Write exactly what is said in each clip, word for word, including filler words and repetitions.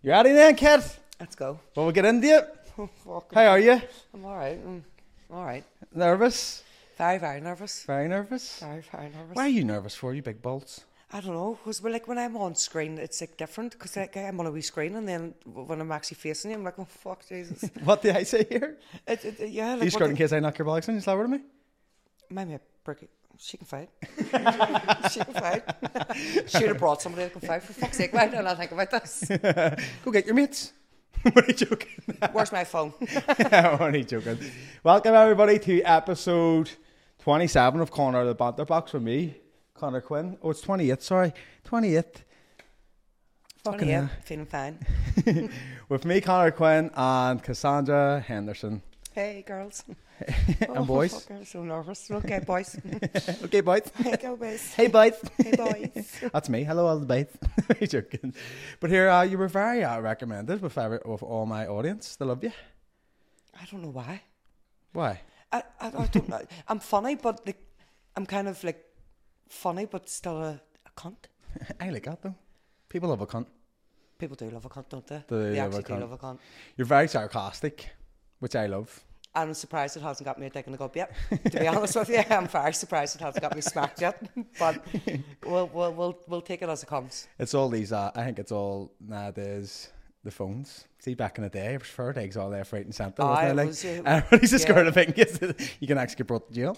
You ready then, kid? Let's go. Well, we'll get into it. Oh, fuck. How are you? I'm alright. I'm alright. Nervous? Very, very nervous. Very nervous? Very, very nervous. Why are you nervous for, you big bolts? I don't know. Because like when I'm on screen, it's like different. Because like, I'm on a wee screen, and then when I'm actually facing you, I'm like, oh fuck, Jesus. What did I say here? It, it, it- yeah. Like, You what scared in the- case I knock your bollocks in? You slap at me? My mate, Bricky, she can fight. she can fight. She'd have brought somebody that can fight. For fuck's sake, why don't I think about this? Go get your mates. What are you joking? Where's my phone? I'm only joking. Welcome everybody to episode twenty-seven of Corner of the Banter Box with me, Connor Quinn. Oh, it's twenty-eight, sorry. twenty-eight. Fucking twenty-eight, hell. feeling fine. With me, Connor Quinn, and Cassandra Henderson. Hey, girls. And boys. Oh, fuck, I'm so nervous. Okay, boys. Okay, boys. Hey, go, boys. Hey, boys. Hey, boys. That's me. Hello, all the boys. I'm joking. But here, uh, you were very uh, recommended with, every, with all my audience. They love you. I don't know why. Why? I, I, I don't know. I'm funny, but like, I'm kind of like funny, but still a, a cunt. I like that, though. People love a cunt. People do love a cunt, don't they? They They love a actually do cunt. love a cunt. You're very sarcastic, which I love. I'm surprised it hasn't got me a dick in the gob yet. To be honest with you, I'm very surprised it hasn't got me smacked yet. But we'll we'll we'll, we'll take it as it comes. It's all these, uh, I think it's all nowadays, the phones. See, back in the day, it was fair eggs all left, right and centre, Aye, wasn't it? it Like, was, uh, everybody's just yeah. scared of thinking you can actually get brought to jail.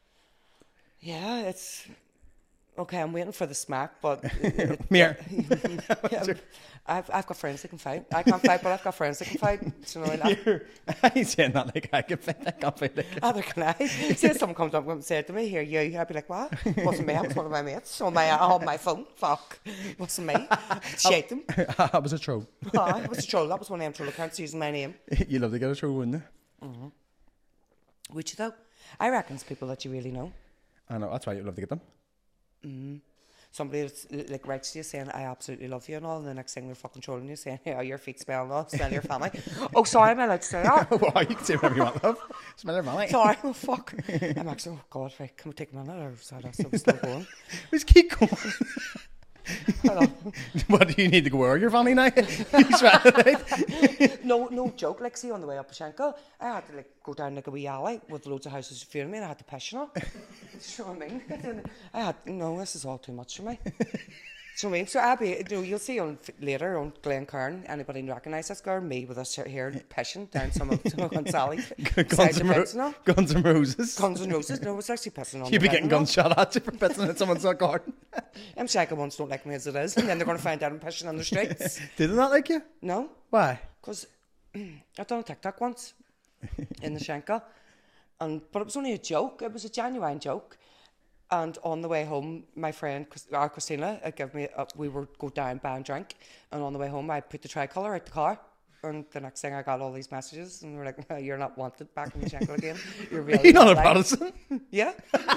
Yeah, it's okay. I'm waiting for the smack, but it, Mere. yeah, I've I've got friends that can fight. I can't fight, but I've got friends that can fight. So, you know, like, You're- I ain't saying that like I can fight. I can't fight like either can I? See if someone comes up and said to me, "Here, you," I'd be like, "What? Wasn't me. It was one of my mates on my on my phone. Fuck, wasn't me. Shake them. That was a troll. Aye, it was a troll. That was one of them troll accounts using my name. You love to get a troll, wouldn't you? Would you though? I reckon it's people that you really know. I know, that's why you love to get them. Somebody that's like writes to you saying, "I absolutely love you" and all, and the next thing they're fucking trolling you saying, "Oh, your feet smell now. Smell your family." Oh, sorry, am I allowed to say that? Well, you can say whatever you want, love. Smell your money. Sorry, oh fuck. I'm actually, oh god, right, can we take a minute or is that still, still going? Just keep going. Hold on. What, do you need to go over your family now? You swear it. No, no joke. Like, see, on the way up to Shankill, I had to like go down like a wee alley with loads of houses fearing me, and I had to piss, you know. Do you know what I mean? I had no. This is all too much for me. Do you know what I mean? So I'll be, you know, you'll see on later on Glencairn, anybody recognise this girl? Me with us here pissing down some of some of Sally. Guns and, Ro- Guns and Roses. Guns and Roses. No, it's actually pissing on. You'd the be getting bed, guns shot at you for pissing in someone's garden. I'm shaking ones don't like me as it is, and then they're going to find out I'm pissing on the streets. Did they not like you? No. Why? Because I've done a TikTok once in the Shankill, and but it was only a joke. It was a genuine joke. And on the way home, my friend Chris- uh, Christina uh, gave me. A, we were go down buy and drink, and on the way home, I put the tricolour out the car. And the next thing I got all these messages, and they were like, "No, "You're not wanted back in the Shankill again. You're really You're not a liked." Protestant. Yeah,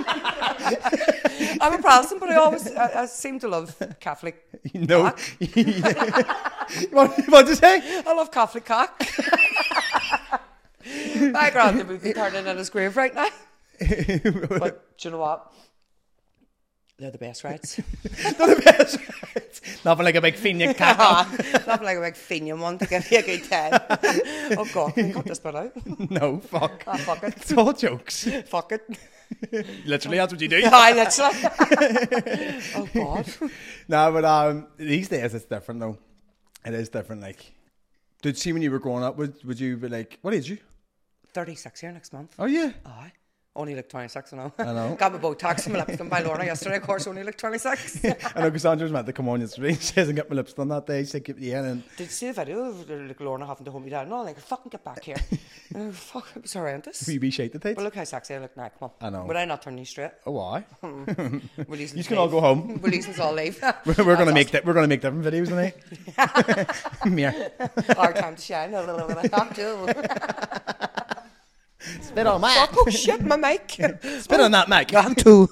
I'm a Protestant, but I always I, I seem to love Catholic. No. cock. what what did you say? I love Catholic cock. My granddad would be turning in his grave right now. But do you know what? They're the best rights. Not the best. Nothing like a big Fenian cat. Nothing like a big Fenian one to give you a good time. Oh God, can you cut this bit out? No, fuck. Ah, fuck it. It's all jokes. Fuck it. Literally, that's what you do. Aye, literally. Oh God. No, but um, these days it's different though. It is different. Like, did you see when you were growing up? Would would you be like, what age you? thirty-six here next month. Oh yeah. Aye. Only like twenty-six, I know. I know. Got my Botox and my lips done by Lorna yesterday. Of course, only like twenty-six. I know Cassandra's meant to come on yesterday. She hasn't got my lips done that day. She said, "Keep the end." And Did you see the video of like Lorna having to hold me down? No, like fucking get back here. Oh, fuck, it was horrendous. we be shite the tights. Well, look how sexy I look now. Come on. I know. Would I not turn you straight? Oh why? We're losing You can all go home. We're losing all leave. We're, we're gonna make that. We're gonna make different videos, innit? Yeah. Our time to shine. Have to. Spit on my. Fuck, oh shit, my mic. Spit on that mic. I'm too.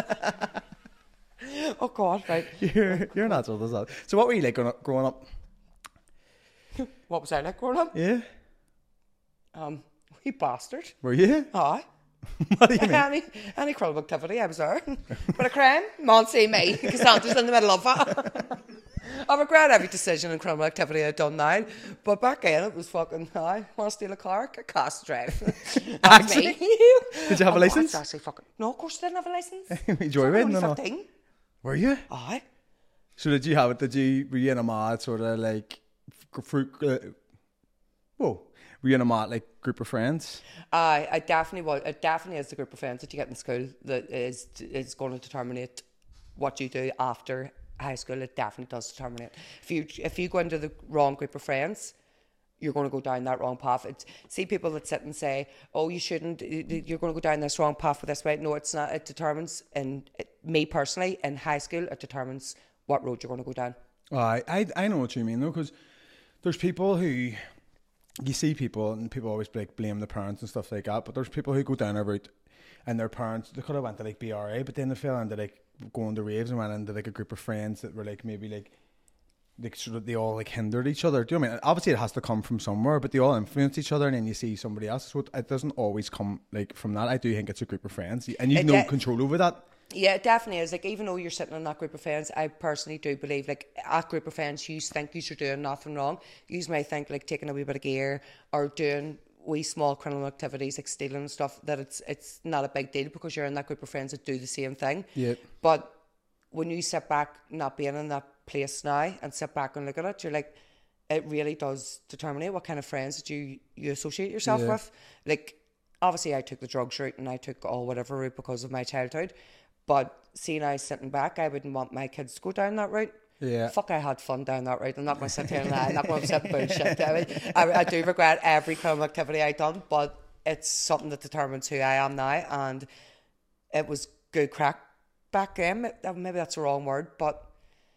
Oh God, right. You're you're not so that. So what were you like growing up? Growing up? What was I like growing up? Yeah. Um, wee bastard. Were you? Aye. What do you mean? Any, any crowd activity, I was there. But a crime, man, see me. Cassandra's in the middle of it. I regret every decision and criminal activity I've done now, but back then it was fucking, I want to steal a car, get cast drive. That's me. Did you have a Oh, license? that's actually fucking, no, of course I didn't have a license. Joyride? No, no. fifteen. Were you? Aye. So did you have it? Did you, were you in a mad sort of like, fruit, uh, whoa, were you in a mad like group of friends? I, I definitely was. It definitely is the group of friends that you get in school that is is going to determine what you do after high school. It definitely does determine it. If you if you go into the wrong group of friends, you're going to go down that wrong path. It's, see people that sit and say, "Oh, you shouldn't. You're going to go down this wrong path with this way." No, it's not. It determines, and me personally, in high school, it determines what road you're going to go down. Oh, I I I know what you mean though, because there's people who. You see people, and people always like blame the parents and stuff like that, but there's people who go down a route and their parents, they could have went to like B R A, but then they fell into like going to raves and went into like a group of friends that were like maybe like like sort of they all like hindered each other. Do you know what I mean? Obviously it has to come from somewhere, but they all influence each other, and then you see somebody else, so it doesn't always come like from that. I do think it's a group of friends, and you've It no de- control over that. Yeah, it definitely is. Like, even though you're sitting in that group of friends, I personally do believe, like, that group of friends, you think you're doing nothing wrong. You may think, like, taking a wee bit of gear or doing wee small criminal activities, like stealing and stuff, that it's it's not a big deal because you're in that group of friends that do the same thing. Yeah. But when you sit back, not being in that place now, and sit back and look at it, you're like, it really does determine what kind of friends that you, you associate yourself Yeah. with. Like, obviously, I took the drugs route and I took all whatever route because of my childhood. But seeing I sitting back, I wouldn't want my kids to go down that route. Yeah. Fuck, I had fun down that route. I'm not going to sit here and lie. I'm not going to sit bullshit. I, mean, I, I do regret every criminal activity I done, but it's something that determines who I am now. And it was good crack back then. Maybe that's the wrong word, but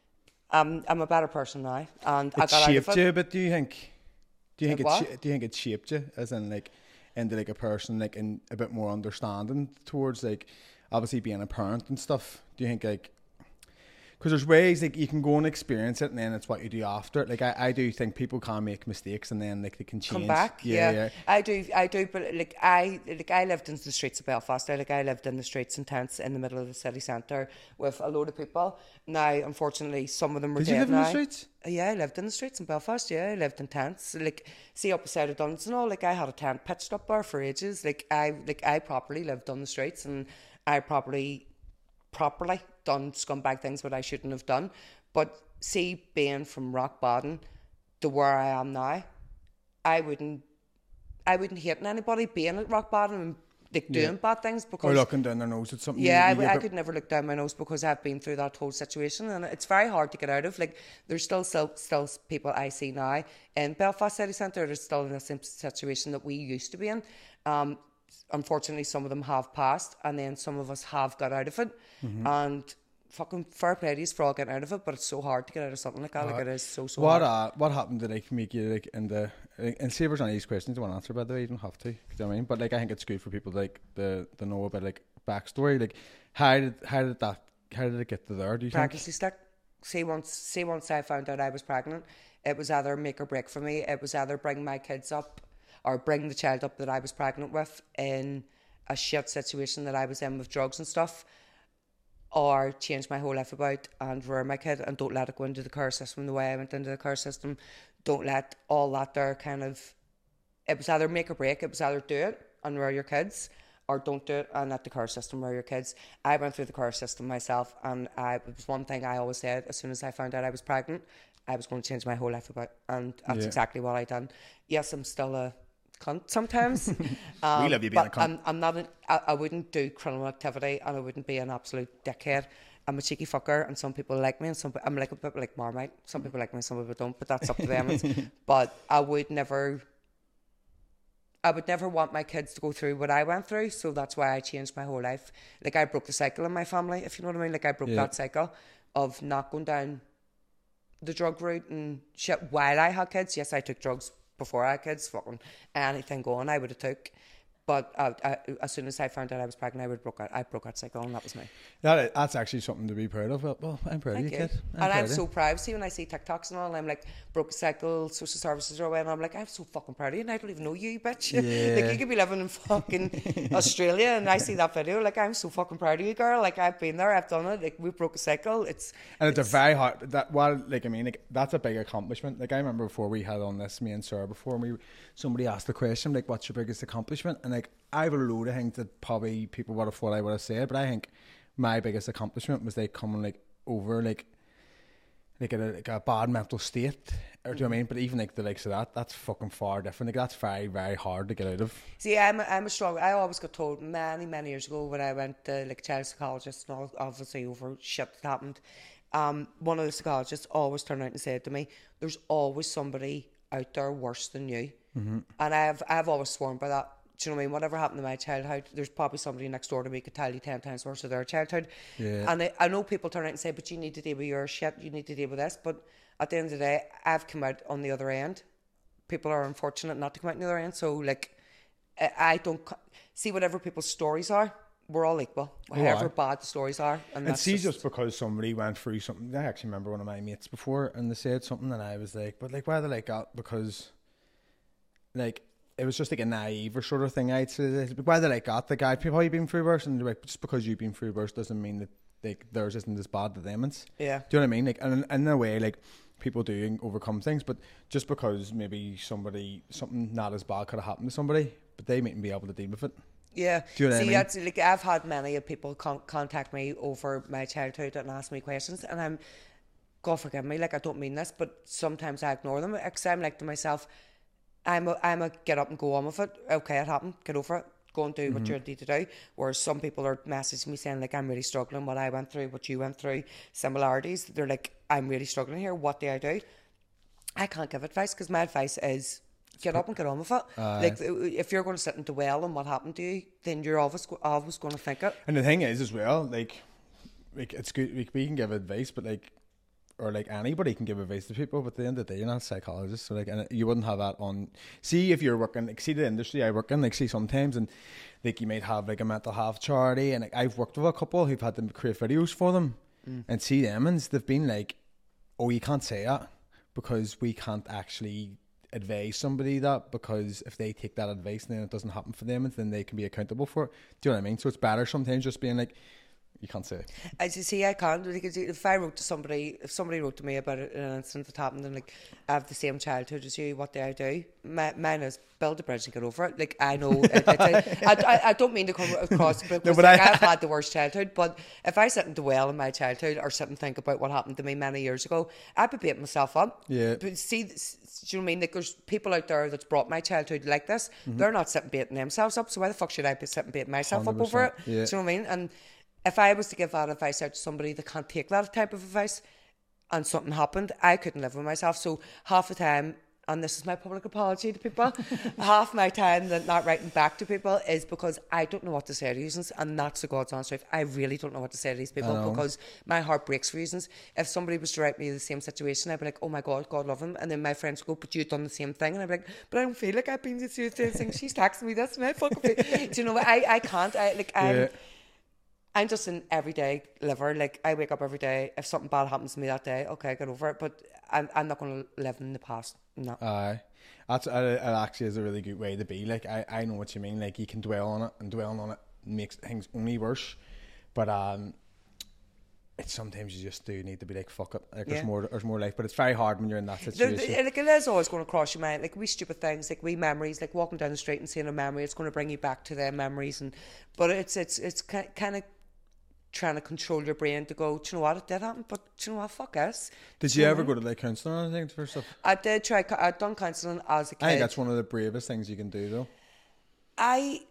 I'm I'm a better person now. And I It got out shaped of it. you, but do you think? Do you think It it? what? Sh- do you think it shaped you, as in like into like a person, like in a bit more understanding towards like obviously being a parent and stuff? Do you think like? Because there's ways like you can go and experience it, and then it's what you do after. Like I, I do think people can make mistakes, and then like they can change. Come back, Yeah, yeah. yeah. I do, I do, but like I, like I lived in the streets of Belfast. I, like I lived in the streets and tents in the middle of the city centre with a load of people. Now, unfortunately, some of them were Did dead you live now. in the streets? Yeah, I lived in the streets in Belfast. Yeah, I lived in tents. Like, see up beside of Duns and all. Like, I had a tent pitched up there for ages. Like, I, like I properly lived on the streets, and I properly, properly done scumbag things that I shouldn't have done. But see, being from rock bottom to where I am now, I wouldn't, I wouldn't hate anybody being at rock bottom and like doing Yeah. bad things Or because. looking down their nose at something. Yeah, I, you, you w- I get- could never look down my nose because I've been through that whole situation, and it's very hard to get out of. Like, there's still still, still people I see now in Belfast City Centre that are still in the same situation that we used to be in. Um, unfortunately, some of them have passed, and then some of us have got out of it. Mm-hmm. And fucking fair play to yous for all getting out of it, but it's so hard to get out of something like that. Like, it is so so What hard. uh, what happened to like make you like in the and see if there's any of these questions you want to answer, by the way, you don't have to. You know what I mean? But like I think it's good for people like the to know about like backstory. Like how did how did that how did it get to there? Do you Pregnancy stick. See once, see once I found out I was pregnant, it was either make or break for me. It was either bring my kids up or bring the child up that I was pregnant with in a shit situation that I was in with drugs and stuff, or change my whole life about and rear my kid and don't let it go into the care system the way I went into the care system. Don't let all that there kind of, it was either make or break. It was either do it and rear your kids, or don't do it and let the care system rear your kids. I went through the care system myself, and I, it was one thing I always said as soon as I found out I was pregnant, I was going to change my whole life about, and that's Yeah. exactly what I done. Yes, I'm still a cunt sometimes. um, We love you being a but cunt. I'm, I'm not. An, I, I wouldn't do criminal activity, and I wouldn't be an absolute dickhead. I'm a cheeky fucker, and some people like me, and some I'm like a bit like Marmite. Some people like me, some people don't, but that's up to them. It's- but I would never. I would never want my kids to go through what I went through, so that's why I changed my whole life. Like, I broke the cycle in my family, if you know what I mean. Like, I broke Yeah. that cycle of not going down the drug route and shit while I had kids. Yes, I took drugs before I had kids. Fucking anything going, I would have took. But uh, I, as soon as I found out I was pregnant, I would broke out. I broke out cycle, and that was me. That that's actually something to be proud of. Well, well I'm proud Thank of you, you. kid. I'm And proud I'm of so you. proud. See, when I see TikToks and all, I'm like, broke a cycle, social services are away, and I'm like, I'm so fucking proud of you, and I don't even know you, bitch. Yeah. Like, you could be living in fucking Australia, and I see that video, like, I'm so fucking proud of you, girl. Like, I've been there, I've done it. Like, we broke a cycle. It's And it's, a very hard that while like I mean like that's a big accomplishment. Like I remember before we had on this, me and Sarah before, and we somebody asked the question like, "What's your biggest accomplishment?" And like I have a load of things that probably people would have thought I would have said, but I think my biggest accomplishment was like coming like over like like in a, like a bad mental state, or do you know what I mean? But even like the likes of that, that's fucking far different. Like that's very very hard to get out of. See, I'm a, I'm a strong. I always got told many many years ago when I went to like child psychologist and all, obviously over shit that happened. Um, one of the psychologists always turned out and said to me, "There's always somebody out there worse than you," mm-hmm. and I've I've always sworn by that. Do you know what I mean? Whatever happened to my childhood, there's probably somebody next door to me could tell you ten times worse of their childhood. Yeah. And I, I know people turn out and say, "But you need to deal with your shit. You need to deal with this." But at the end of the day, I've come out on the other end. People are unfortunate not to come out on the other end. So like, I, I don't co- see whatever people's stories are. We're all equal, however bad the stories are. And, And that's see, just, just because somebody went through something, I actually remember one of my mates before, and they said something, and I was like, but like, why are they like that? Because, like, it was just like a naive or sort of thing. I'd say, but why are they like that? The guy, people, you've been through worse, and they're like, just because you've been through worse doesn't mean that like theirs isn't as bad as them. yeah. Do you know what I mean? Like, and in a way, like people do overcome things, but just because maybe somebody something not as bad could have happened to somebody, but they mightn't be able to deal with it. Yeah, Do you know what I see, mean? that's like I've had many of people con- contact me over my childhood and ask me questions, and I'm, God forgive me, like I don't mean this, but sometimes I ignore them because I'm like to myself, I'm a, I'm a get up and go on with it. Okay, it happened. Get over it. Go and do Mm-hmm. what you need to do. Whereas some people are messaging me saying like, I'm really struggling. What I went through, what you went through, similarities. They're like, I'm really struggling here. What do I do? I can't give advice because my advice is get up and get on with it. Uh, like if you're going to sit and dwell on what happened to you, then you're always always going to think it. And the thing is, as well, like, like it's good. We, we can give advice, but like, or like anybody can give advice to people. But at the end of the day, you're not a psychologist, so like, and you wouldn't have that on. See, if you're working, like, see the industry I work in, like, see sometimes, and like you might have like a mental health charity, and like, I've worked with a couple who've had to create videos for them, mm. and see them, and they've been like, "Oh, you can't say that because we can't actually advise somebody that, because if they take that advice and then it doesn't happen for them, and then they can be accountable for it." Do you know what I mean? So it's better sometimes just being like, you can't say it. As you see, I can't, because if I wrote to somebody, if somebody wrote to me about an incident that happened and like, I have the same childhood as you, what do I do? My, mine is build a bridge and get over it. Like, I know, it, it, it, I, I, I don't mean to come across, because no, but like, I, I've had the worst childhood, but if I sit and dwell in my childhood or sit and think about what happened to me many years ago, I'd be beating myself up. Yeah. But see, do you know what I mean? Like, there's people out there that's brought my childhood like this, mm-hmm. they're not sitting beating themselves up, so why the fuck should I be sitting beating myself one hundred percent up over it? Yeah. Do you know what I mean? And if I was to give that advice out to somebody that can't take that type of advice and something happened, I couldn't live with myself. So half the time, and this is my public apology to people, half my time that not writing back to people is because I don't know what to say to reasons, and that's the God's honest truth. I really don't know what to say to these people because my heart breaks for reasons. If somebody was to write me the same situation, I'd be like, oh my God, God love him. And then my friends go, but you've done the same thing. And I'd be like, but I don't feel like I've been through the same thing. She's texting me this and I fucking feel. Do you know what? I, I can't. I like I'm yeah. I'm just an everyday liver. Like, I wake up every day. If something bad happens to me that day, okay, get over it. But I'm I'm not going to live in the past. No. Aye. Uh, that's uh, it actually is a really good way to be. Like, I, I know what you mean. Like, you can dwell on it, and dwelling on it makes things only worse. But um, it's sometimes you just do need to be like, fuck it. Like, yeah. there's more there's more life. But it's very hard when you're in that situation. There, there, like, it is always going to cross your mind. Like, we stupid things, like we memories, like walking down the street and seeing a memory, it's going to bring you back to their memories. And but it's it's it's kind of trying to control your brain to go, do you know what, it did happen, but do you know what, fuck us. Did you, you ever go to like counselling or anything for stuff? I did try, I'd done counselling as a kid. I think that's one of the bravest things you can do though. I,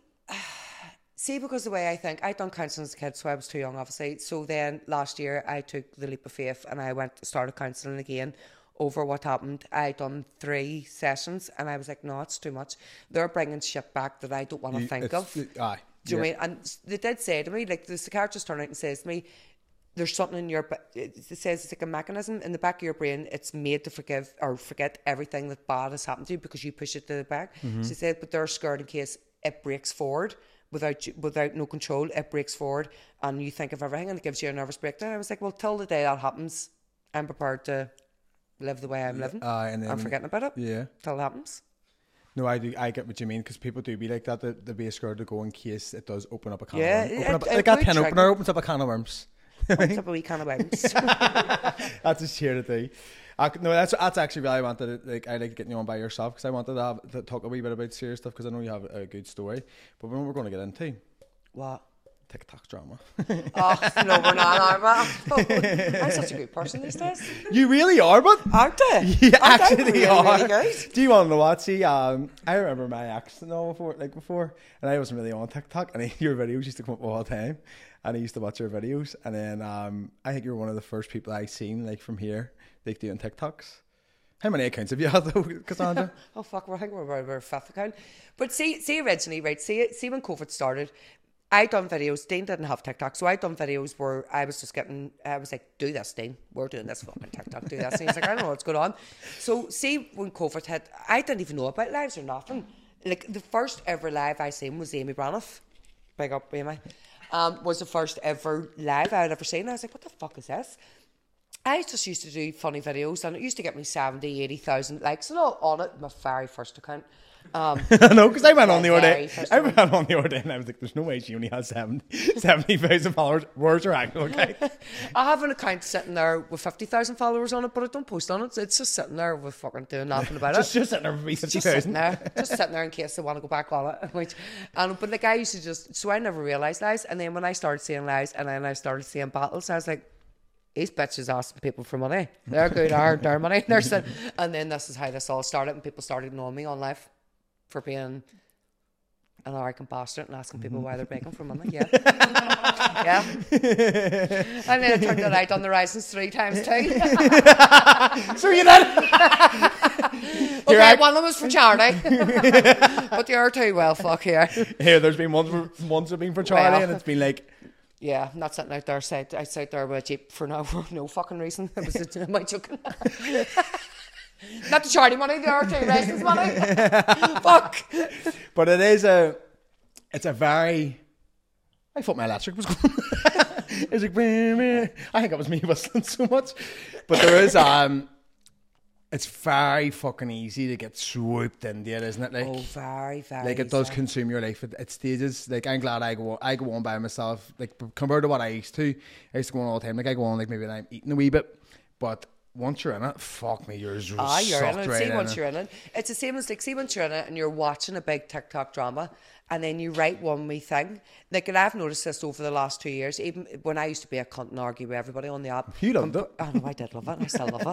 see, because the way I think, I'd done counselling as a kid, so I was too young obviously, so then last year I took the leap of faith and I went, started counselling again over what happened. I'd done three sessions and I was like, no, it's too much. They're bringing shit back that I don't want to think of. Aye. Do you yeah. know what I mean? And they did say to me, like, the psychiatrist turned out and says to me, there's something in your, it says it's like a mechanism in the back of your brain, it's made to forgive or forget everything that bad has happened to you because you push it to the back. Mm-hmm. She said, but they're scared in case it breaks forward without you- without no control. It breaks forward, and you think of everything, and it gives you a nervous breakdown. I was like, well, till the day that happens, I'm prepared to live the way I'm living. Uh, and then, I'm forgetting about it. Yeah. Till it happens. No, I do. I get what you mean because people do be like that. They, they be scared to go in case it does open up a can Yeah, of worms. it- Open up, it like that would tin trigger. opener opens up a can of worms. What's up a wee can of worms? That's just here to do. I, no, that's that's actually why I wanted to, like I like getting you on by yourself because I wanted to, have, to talk a wee bit about serious stuff because I know you have a good story. But when we're going to get into What? TikTok drama, Oh, no, we're not, are we? I'm such a good person these days. you really are, but Aren't they? you Aren't actually they really, are. really good? Do you want to know what? See, um, I remember my ex, you know, before, like before, and I wasn't really on TikTok, and your videos used to come up all the time, and I used to watch your videos, and then um, I think you're one of the first people I seen like from here, like doing TikToks. How many accounts have you had though, Cassandra? Oh fuck, well, I think we're about our fifth account. But see, see originally, right? See, see when COVID started, I done videos. Dean didn't have TikTok, so I done videos where I was just getting. I was like, "Do this, Dean. We're doing this fucking TikTok. Do this." And he's like, "I don't know what's going on." So see when COVID hit, I didn't even know about lives or nothing. Like the first ever live I seen was Amy Braniff. Big up, Amy. Um, was the first ever live I had ever seen. I was like, "What the fuck is this?" I just used to do funny videos, and it used to get me seventy, eighty thousand likes and all on it. My very first account. Um, I know, because I went on the other very day. first I one. went on the other day and I was like, there's no way she only has seventy thousand followers. Where's her actual account? I have an account sitting there with fifty thousand followers on it, but I don't post on it. It's just sitting there with fucking doing nothing about Just, it. just sitting there for me, Just sitting 50,000. there, just sitting there in case they want to go back on it. Which, and but like I used to just, so I never realised lives, and then when I started seeing lives, and then I started seeing battles, I was like, these bitches asking people for money. They're good, hard, their money. They're sitting, and then this is how this all started, and people started knowing me on live for being an arrogant bastard and asking people why they're begging for money. Yeah, yeah. And then it turned out I'd done the Risings three times too. So you did. Okay, You're one of them was for charity. But the other two, well, fuck here. Here, there's been ones, for, ones that have been for Charlie, Well. and it's been like, Yeah, I'm not sitting out there side, outside there with a Jeep for no, no fucking reason. It was a, my joking. Not the charity money, the other two Risings money. Fuck. but it is a, it's a very, I thought my electric was going. It was like, meh, meh. I think it was me whistling so much. But there is, um, it's very fucking easy to get swooped into it, isn't it? Like, Oh, very, very. like it does easy. consume your life at, at stages. Like I'm glad I go I go on by myself. Like compared to what I used to, I used to go on all the time. Like I go on like maybe when I'm eating a wee bit, but once you're in it, fuck me, you're just Ah, you're in sucked it. right See, in once it. you're in it, it's the same as like, see, once you're in it and you're watching a big TikTok drama, and then you write one wee thing. Like, and I've noticed this over the last two years. Even when I used to be a cunt and argue with everybody on the app, You loved it. I know I did love it. And I still love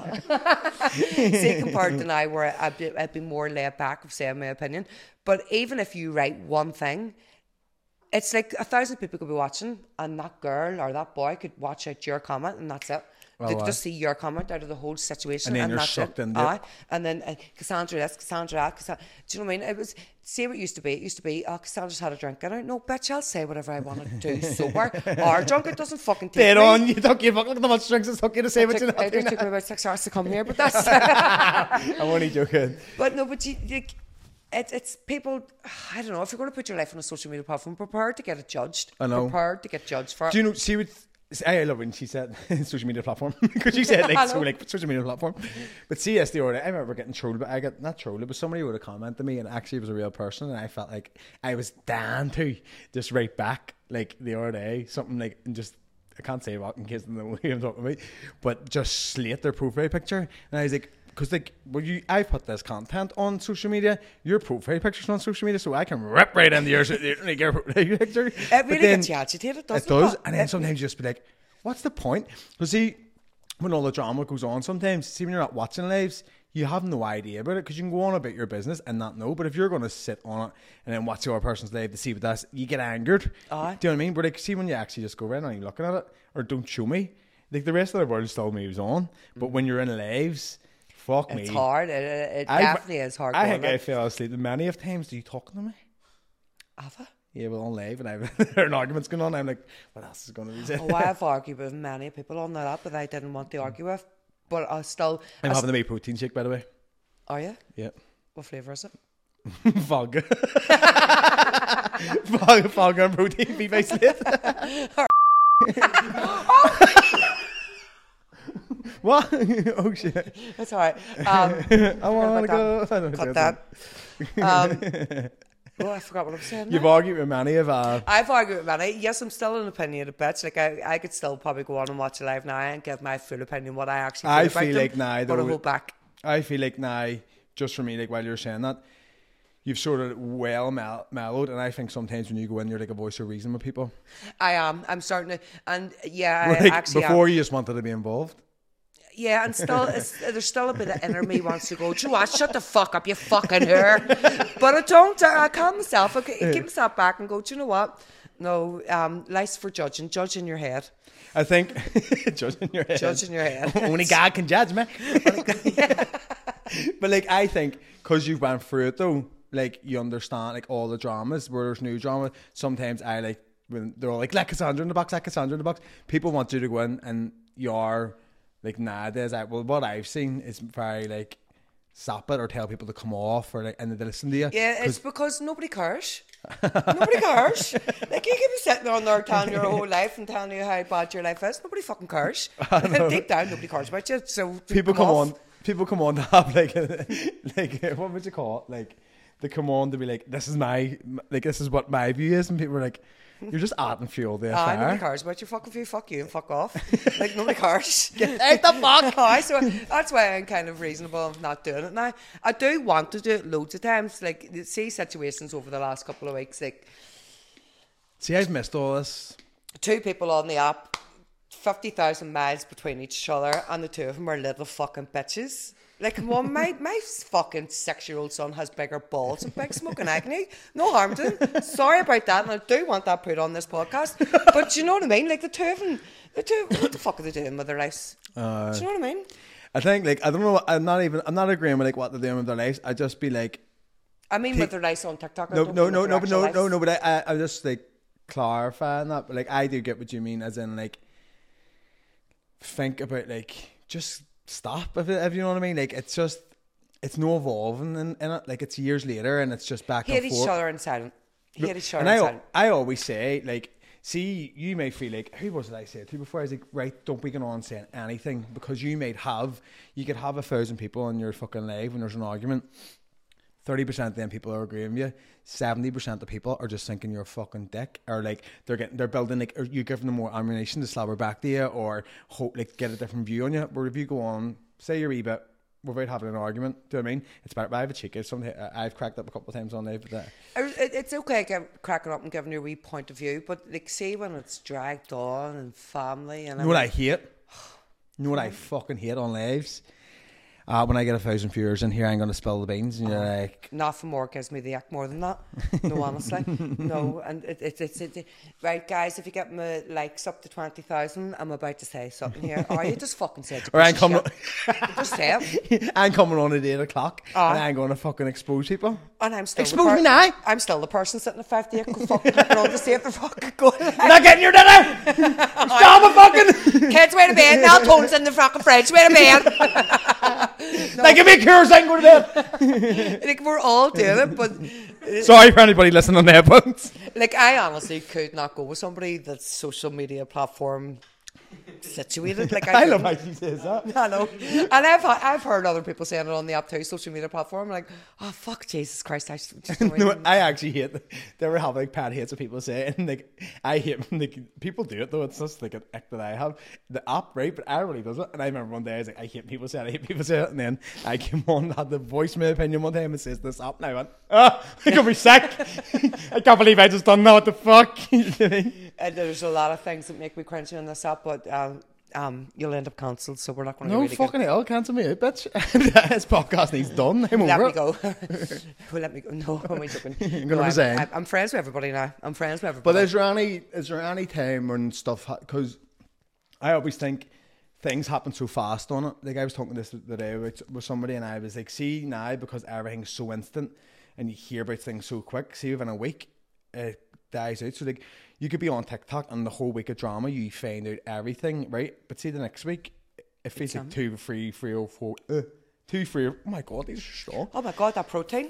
it. See, compared to now, where I'd be, I'd be more laid back of saying my opinion. But even if you write one thing, it's like a thousand people could be watching, and that girl or that boy could watch out your comment, and that's it. Well, They aye. just see your comment out of the whole situation, And then and you're that's sucked it. into it. Aye. And then uh, Cassandra this, Cassandra that, Cassandra. Do you know what I mean? It was, see what it used to be? It used to be, oh, Cassandra's had a drink. And I no, bitch, I'll say whatever I want to do sober or drunk. It doesn't fucking take Dead me. on, you don't give a fuck. Look at how much drinks it took you to say what It you took, know. it took me about six hours to come here, but that's. I'm only joking. But no, but you, you it, it's people. I don't know. If you're going to put your life on a social media platform, prepare to get it judged. I know. Prepare to get judged for it. Do you know? See what? I love when she said social media platform because she said I like so know. like social media platform. But see, yes, the other day, I remember getting trolled, but I got not trolled, but somebody would have commented me, and actually it was a real person, and I felt like I was down to just write back like the other day something like and just. I can't say what in case they know who I'm talking about, but just slate their profile picture, and I was like, because like, well, you, I put this content on social media, your profile picture's on social media, so I can rip right into your, like, your profile picture. It But really then- gets you agitated, doesn't it it? does, But and then it- sometimes you just be like, what's the point? Because see, when all the drama goes on, sometimes, see, when you're not watching lives, you have no idea about it because you can go on about your business and not know. But if you're going to sit on it and then watch the other person's live to see what that's, you get angered. Aye. Do you know what I mean? But like, see, when you actually just go, right, now you're looking at it, or don't show me, like the rest of the world still moves on. But when you're in lives, fuck me. It's hard. It, it, it I've- definitely is hard. I going think I like- fell asleep many of times. Do you talking to me? Have I? Yeah, well, on live, and I've there are arguments going on. I'm like, what else is going to be said? Oh, I've argued with many people on that app that I didn't want to argue with, but I still. I'm I having the whey protein shake, by the way. Are you? Yeah. What flavour is it? Fog. Fog, fog and protein, be based it. What? Oh shit. That's all right. Um, I want to go. Cut that. Um, oh, I forgot what I'm saying. You've now. argued with many of uh I've argued with many. Yes, I'm still an opinionated bitch. Like I, I could still probably go on and watch it live now and give my full opinion what I actually feel I about feel them, like now but I though, hold back. I feel like now, just for me, like while you're saying that, you've sort of well mel- mellowed, and I think sometimes when you go in, you're like a voice of reason with people. I am. I'm starting to, and yeah, Like, I actually before am. you just wanted to be involved. Yeah, and still, it's, there's still a bit of inner me wants to go, "Do you know what? Shut the fuck up, you fucking whore." But I don't. I, I calm myself. I, I keep myself back and go, "Do you know what? No, um, life's for judging. Judge in your head. I think judge in your head. Judge in your head. Only God can judge me. But like, I think because you've went through it though, like you understand like all the dramas where there's new drama. Sometimes I like when they're all like, "Let Cassandra in the box, let Cassandra in the box." People want you to go in, and you are like nowadays. I, well, what I've seen is very like sap it or tell people to come off or like and they listen to you. Yeah, it's because nobody cares. Nobody cares. Like you can be sitting on there telling your whole life and telling you how bad your life is. Nobody fucking cares. Deep down, nobody cares about you. So people come, come on. People come on to have like, a, like what would you call it? Like they come on to be like, "This is my like this is what my view is," and people are like, "You're just adding fuel to the Ah, fire." nobody cares about you. Fucking you, fuck you, and fuck off. Like nobody cares. Get out the fuck. Aye, so that's why I'm kind of reasonable of not doing it now. I do want to do it loads of times. Like you see situations over the last couple of weeks, like See, I've missed all this. two people on the app, fifty thousand miles between each other, and the two of them are little fucking bitches. Like, come on, my, my fucking six-year-old son has bigger balls and big smoking agony. No harm to him. Sorry about that, and I do want that put on this podcast. But do you know what I mean? Like, the two of them, the two, what the fuck are they doing with their lives? Uh, do you know what I mean? I think like I don't know. I'm not even. I'm not agreeing with like what they're doing with their lives. I just be like, I mean, Take- with their lives on TikTok. I no, don't no, mean no, with no, their but no, actual no, no. lives. But I, I, I'm just like clarifying that. But like, I do get what you mean, as in like, think about like just stop if, if you know what I mean. Like, it's just. It's no evolving in, in it. Like, it's years later and it's just back Hate and each forth. other in silence. Hate each other And in I, silence. I always say, like, see, you may feel like, who was it I said to before? I was like, right, don't be going on saying anything because you might have, you could have a thousand people on your fucking live when there's an argument. thirty percent of them people are agreeing with you. seventy percent of people are just thinking you're a fucking dick, or like they're getting, they're building like, or you're giving them more ammunition to slobber back to you, or hope like get a different view on you. Where if you go on, say you're a wee bit without having an argument, do you know what I mean? It's better. I have a cheeky. Something I've cracked up a couple of times on live, but that. It- It's okay give, cracking up and giving your wee point of view, but like, see when it's dragged on and family and You know what I hate? You know what I fucking hate on lives? Uh, when I get a thousand viewers in here, I'm going to spill the beans, and you're like, nothing more gives me the ick more than that. No, honestly, no. And it, it, it's it, it, right, guys. If you get my likes up to twenty thousand, I'm about to say something here. Or you just fucking say it. or I'm coming, Just say it. I'm coming on at eight o'clock, Ah. and I'm going to fucking expose people. And I'm still Expose the me now. I'm still the person sitting at five to eight, go fucking clicking on to see if they're fucking going. You're not getting your dinner. Stop it, fucking. Kids, wait a minute. Now Tone's in the fucking fridge. Wait a minute. Like, give me a cure, so I can go to bed. Like we're all doing it, but Sorry for anybody listening on the headphones. like I honestly could not go with somebody that's social media platform situated. Like I, I love couldn't. how she says that. I know, and I've I've heard other people saying it on the app too, social media platform. Like, oh fuck, Jesus Christ! I just, just don't No, even- I actually hate that. They ever have like bad hates of people say it, and like I hate when like people do it though. It's just like an act that I have. The app, right? But everybody does it. And I remember one day I was like, I hate people say it, I hate people say it. And then I came on, had the voice my opinion one time and says this app, and I went, oh, I could be sick. I can't believe I just done that. What the fuck? You know what I mean? And there's a lot of things that make me cringe on this app, but um, um, you'll end up cancelled, so we're not going to No really fucking get, hell, cancel me out, bitch. This podcast needs done. I'm let over me it. go. Well, let me go. No, I'm only joking. You're gonna No, be I'm, saying. I'm, I'm friends with everybody now. I'm friends with But everybody. is there any is there any time when stuff because I always think things happen so fast on it. Like I was talking this the other day with, with somebody, and I was like, see now because everything's so instant and you hear about things so quick. See within a week it dies out. So like you could be on TikTok and the whole week of drama you find out everything, right? But see the next week it feels like two, three, three, or four, uh, two, three. Oh my god, these are strong. Oh my god, that protein.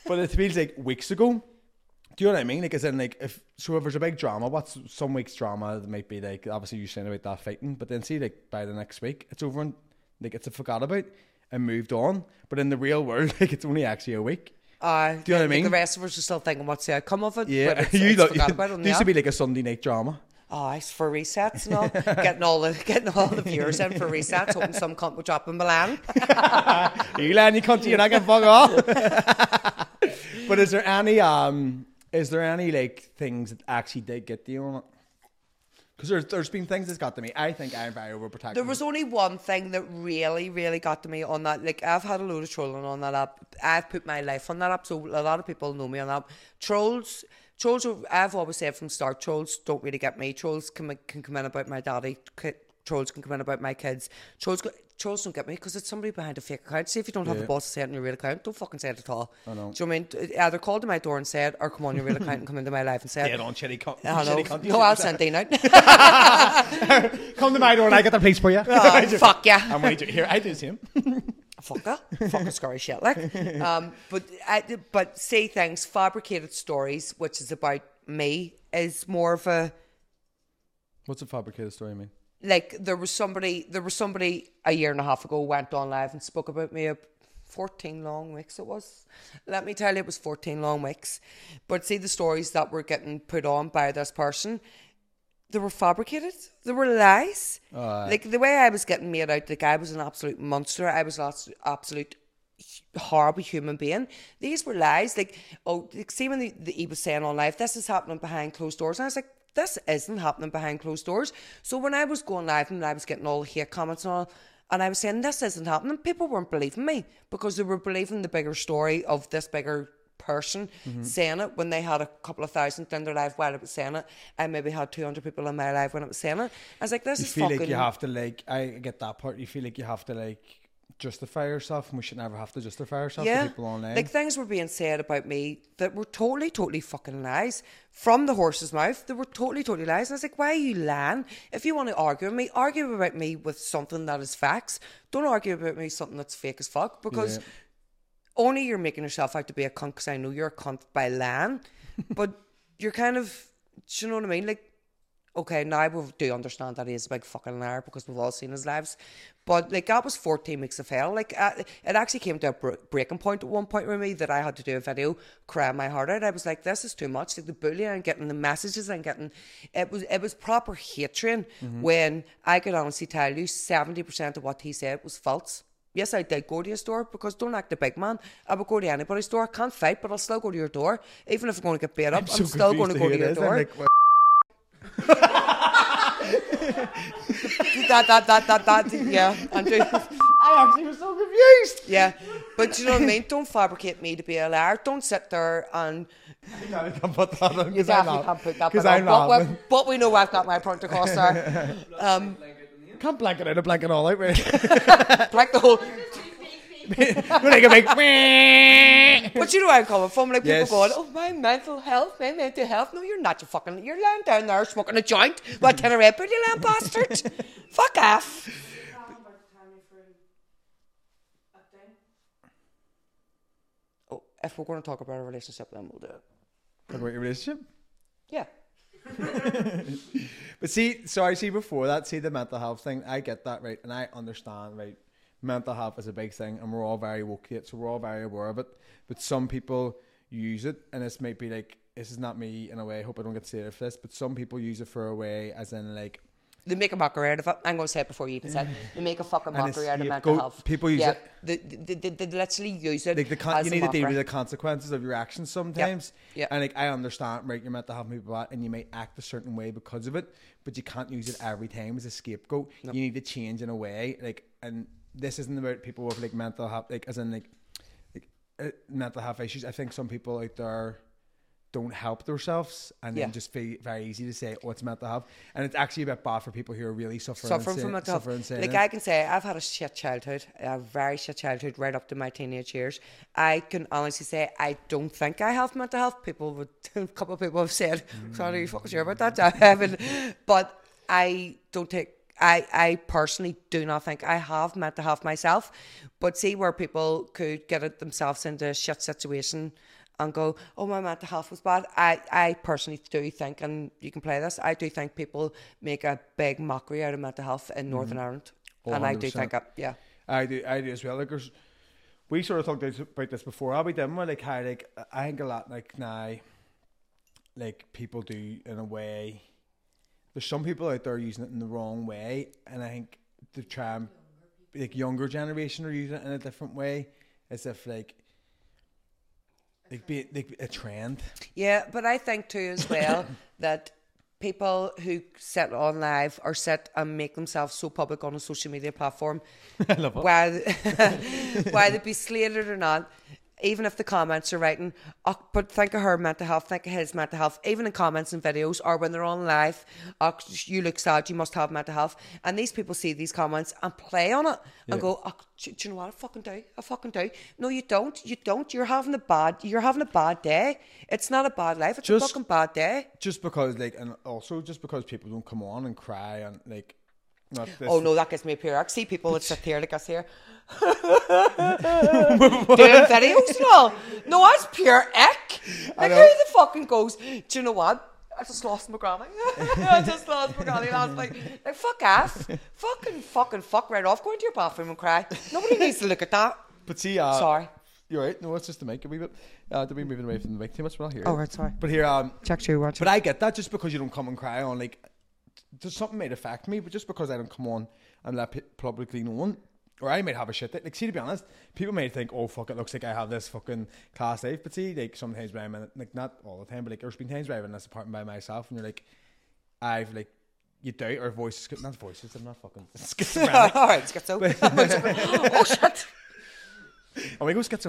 but it feels like weeks ago. Do you know what I mean? Like, as in, like, if so, if there's a big drama, what's some weeks' drama? That might be like, obviously you're saying about that fighting, but then see, like, by the next week, it's over and like it's a forgot about and moved on. But in the real world, like, it's only actually a week. Uh, Do you know what I mean? The rest of us are still thinking, what's the outcome of it? Yeah, But it's, you it's know, forgot about it, it used to be like a Sunday night drama. Oh, it's for resets and all. getting all the getting all the viewers in for resets, hoping some cunt will drop in Milan. You land, you cunt, you're not gonna fuck off. But is there any um, is there any like things that actually did get to you on it? Because there's there's been things that's got to me. I think I'm very overprotective. There was only one thing that really, really got to me on that. Like, I've had a load of trolling on that app. I've put my life on that app, so a lot of people know me on that app. Trolls, trolls. Are, I've always said from start, trolls don't really get me. Trolls can can come in about my daddy. Trolls can come in about my kids. Trolls, go, trolls don't get me because it's somebody behind a fake account. See, if you don't have Yeah. the balls to say it on your real account, don't fucking say it at all. I know. Do you know what I mean? Either call to my door and say it, or come on your real account and come into my life and say it. Dead on, shitty cunt. I know. Shitty cunt. No, I'll send Dean out. Come to my door and I get the police for you. Oh, fuck yeah. I'm waiting here. I do the same. Fucker, fucking scary shit, like. Um, but I, but say things, fabricated stories, which is about me, is more of a What's a fabricated story mean? like. There was somebody, there was somebody a year and a half ago went on live and spoke about me. A fourteen long weeks it was. Let me tell you, it was fourteen long weeks. But see, the stories that were getting put on by this person, they were fabricated. They were lies. Aye. Like, the way I was getting made out, like I was an absolute monster. I was an absolute horrible human being. These were lies. Like, oh, like, see when the, the, he was saying on live, this is happening behind closed doors. And I was like, this isn't happening behind closed doors. So when I was going live and I was getting all the hate comments and all, and I was saying this isn't happening, people weren't believing me because they were believing the bigger story of this bigger person mm-hmm. saying it when they had a couple of thousand in their life while it was saying it. I maybe had two hundred people in my life when it was saying it. I was like, this You is feel fucking... like you have to like, I get that part, you feel like you have to like justify yourself, and we should never have to justify ourselves yeah. to people online. Like, things were being said about me that were totally, totally fucking lies. From the horse's mouth, they were totally, totally lies. And I was like, why are you lying? If you want to argue with me, argue about me with something that is facts. Don't argue about me something that's fake as fuck, because... Yeah. Only you're making yourself out to be a cunt because I know you're a cunt by lying. But you're kind of, do you know what I mean? Like, okay, now we do understand that he is a big fucking liar because we've all seen his lives. But, like, that was fourteen weeks of hell. Like, uh, it actually came to a br- breaking point at one point with me that I had to do a video, cry my heart out. I was like, this is too much. Like, the bullying and getting the messages and getting... It was it was proper hatred mm-hmm. when I could honestly tell you seventy percent of what he said was false. Yes, I did go to your store because don't act a big man. I would go to anybody's door. I can't fight, but I'll still go to your door. Even if I'm going to get beat up, I'm, I'm so still going to go to your this. door. Like, well... that, that, that, that, that, yeah. Andrew. I actually was so confused. Yeah, but you know what I mean? Don't fabricate me to be a liar. Don't sit there and... You definitely can't put that on. You definitely can't put that Because on. I'm But, laughing. we- but we know I've got my point across there. Um, Can't blank it out, a blank it all out, right? like the whole... We're like a big... But you know where I'm coming from, like people Yes. going, oh, my mental health, my mental health. No, you're not, you fucking, you're lying down there smoking a joint. What kind of Red Bull, you little bastard? Fuck off. Oh, if we're going to talk about a relationship, then we'll do it. Talk about your relationship? Yeah. But see, so I see before that, see the mental health thing, I get that, right? And I understand, right? Mental health is a big thing and we're all very woke yet, so we're all very aware of it. But some people use it, and this might be like, this is not me in a way, I hope I don't get slated for this, but some people use it for a way as in like, They make a mockery out of it. I'm going to say it before you even said it. They make a fucking And mockery it's- out of you mental go- health. people use yeah. it- They, they, they, they literally use it like the con- as you a need to deal mockery. with the consequences of your actions sometimes. Yep. And like I understand, right, your mental health may be bad and you might act a certain way because of it, but you can't use it every time as a scapegoat. Nope. You need to change in a way, like, and this isn't about people with like mental health, like as in like, like uh, mental health issues. I think some people out there don't help themselves, and Yeah. then just feel very easy to say, oh, it's mental health, and it's actually a bit bad for people who are really suffering Suffering and from say- mental health. suffering saying Like it. I can say, I've had a shit childhood, a very shit childhood, right up to my teenage years. I can honestly say I don't think I have mental health. People would, a couple of people have said, "Sorry, are you fucking sure about that?" I haven't, but I don't take. I, I personally do not think I have mental health myself, but see where people could get it themselves into a shit situation and go, oh, my mental health was bad. I, I personally do think, and you can play this, I do think people make a big mockery out of mental health in Northern Ireland. Oh, and I do one hundred percent. think, uh, yeah. I do, I do as well. Like, there's, we sort of talked about this before. I'll be done with like how like I think a lot like now, like people do in a way. There's some people out there using it in the wrong way, and I think to try and like younger generation are using it in a different way, as if like like be like a trend. Yeah, but I think too as well that people who sit on live or sit and make themselves so public on a social media platform, I love it. whether, whether they be slated or not, even if the comments are writing, oh, but think of her mental health, think of his mental health, even in comments and videos or when they're on live, oh, you look sad, you must have mental health. And these people see these comments and play on it and Yeah. go, oh, do, do you know what, I fucking do, I fucking do. No, you don't, you don't, you're having a bad, you're having a bad day. It's not a bad life, it's Just- a fucking bad day. Just because like, and also just because people don't come on and cry and like. Not this, Oh no, that gives me a pure. I see people that sit here like us here doing videos and all. No, that's pure ick. Like who know. the fucking goes, do you know what? I just lost my granny. I just lost my granny last night. Like fuck off. fucking fucking fuck right off. Go into your bathroom and cry. Nobody needs to look at that. But see, uh, Sorry. you're right. No, it's just the mic a wee bit. Uh, to be moving away from the mic too much. Well, here. Oh right, sorry. But here, um, Check you watch. but I get that just because you don't come and cry on like, there's something might affect me, but just because I don't come on and let it publicly known, or I might have a shit day. Like, see, to be honest, people might think, oh fuck, it looks like I have this fucking class life. But see, like sometimes when I'm in it, like not all the time, but like there's been times where I'm in this apartment by myself, and you're like, I've like, you doubt our voices, not voices. I'm not fucking schizophrenic. All right, schizo. Oh shit. Oh, we go schizo.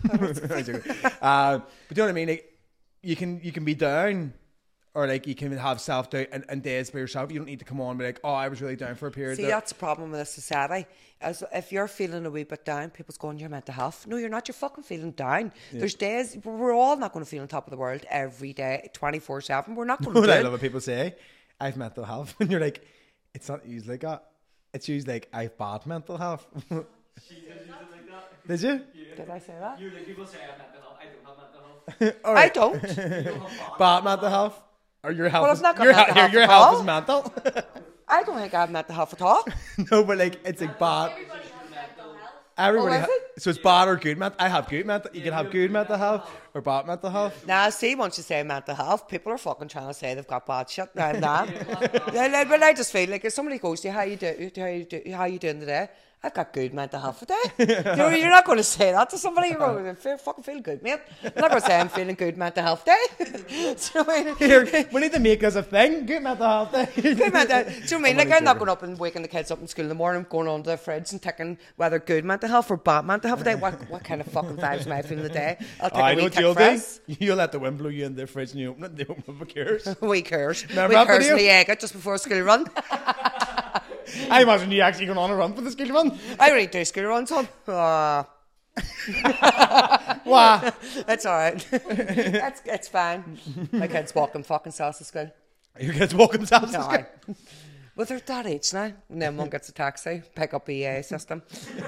I'm joking. uh, but you know what I mean? Like, you can you can be down, or like you can have self doubt and, and days by yourself. You don't need to come on and be like, oh, I was really down for a period. See, there. that's the problem with this society. As if you're feeling a wee bit down, people's going, your mental health. No, you're not. You're fucking feeling down. Yeah. There's days we're all not going to feel on top of the world every day, twenty-four seven. We're not going What to I do love it. when people say, I've mental health, and you're like, it's not usually like that. It's usually like I've bad mental health. She does use it like that. Did you? Did I say that? You like people say I have mental health. I don't have mental health. All I right. don't. You don't have Bad mental health. Or your health. Well, is, I've not got your, mental he- health your at health all. is mental. I don't think I have mental health at all. No, but like it's like bad. Everybody has mental health. Everybody, Oh, is ha- so it's bad or good mental. I have good mental. You can have good mental health or bad mental health. Now, see, once you say mental health, people are fucking trying to say they've got bad shit. Now I'm not. Yeah, like, but I just feel like if somebody goes to you, how you do, how you do, how you doing today? I've got good mental health today. You know, you're not going to say that to somebody. You're going to feel, fucking feel good, mate. I'm not going to say I'm feeling good mental health day. Do you know what I mean? Here, we need to make us a thing. Good mental health. Good mental health. Do you know what I mean? I'm Like, only I'm not joking. going up and waking the kids up in school in the morning, going on to the fridge and ticking whether good mental health or bad mental health day. What, what kind of fucking vibes am I feeling today? I'll take I a know wee what tick you'll do. frizz. You'll let the wind blow you in the fridge and you open it. They open it. Who cares? We curse. Remember We that curse in video? the egg out just before school run. I imagine you actually going on a run for the school run. I already do school runs, son. Ah, Wow. it's alright. it's, it's fine. My kids walking fucking south to school. Your kids walking themselves to No, school. I. Well, they're that age now. And then one gets a taxi, pick up E A system.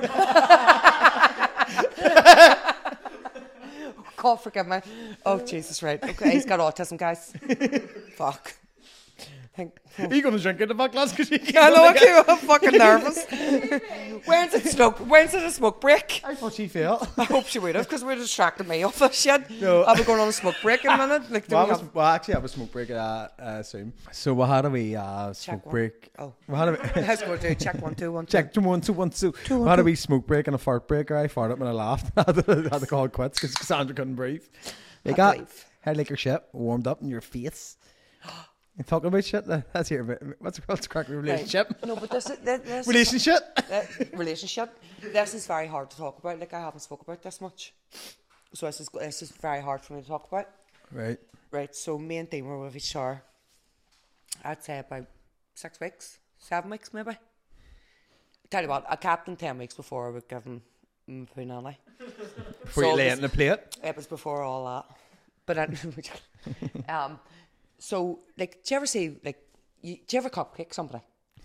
God forgive me. Oh, Jesus, right. Okay, he's got autism, guys. Fuck. Think. Are you going to drink in the back glass? Because you I know, okay, I'm fucking nervous. When's it smoke? When's it a smoke break? I thought she felt. I hope she would have, because we're distracting me off this shit. No. I'll be going on a smoke break in a minute. Like, do Well, we I was, have... well, actually, I have a smoke break uh, uh, soon. So, well, how do we uh, smoke one. break? Oh. Well, how do we How's it going to do? Check one, two, one, two. check two, one, two, one, two? one, How do two. we smoke break and a fart break? I farted when I laughed. I had to, had to call it quits because Cassandra couldn't breathe. You Had got to leave. had like your shit warmed up in your face. You talking about shit? That's here. What's what's the crack with relationship? Right. No, but this is this, this Relationship. uh, relationship. This is very hard to talk about. Like I haven't spoke about this much, so this is this is very hard for me to talk about. Right. Right. So me and Dean were with each other. I'd say about six weeks, seven weeks maybe. Tell you what, I kept him ten weeks before I would give him mm, punani. Before So you lay this- it in the plate. It was before all that. But I, um, so like, do you ever see like, you, do you ever cupcake somebody?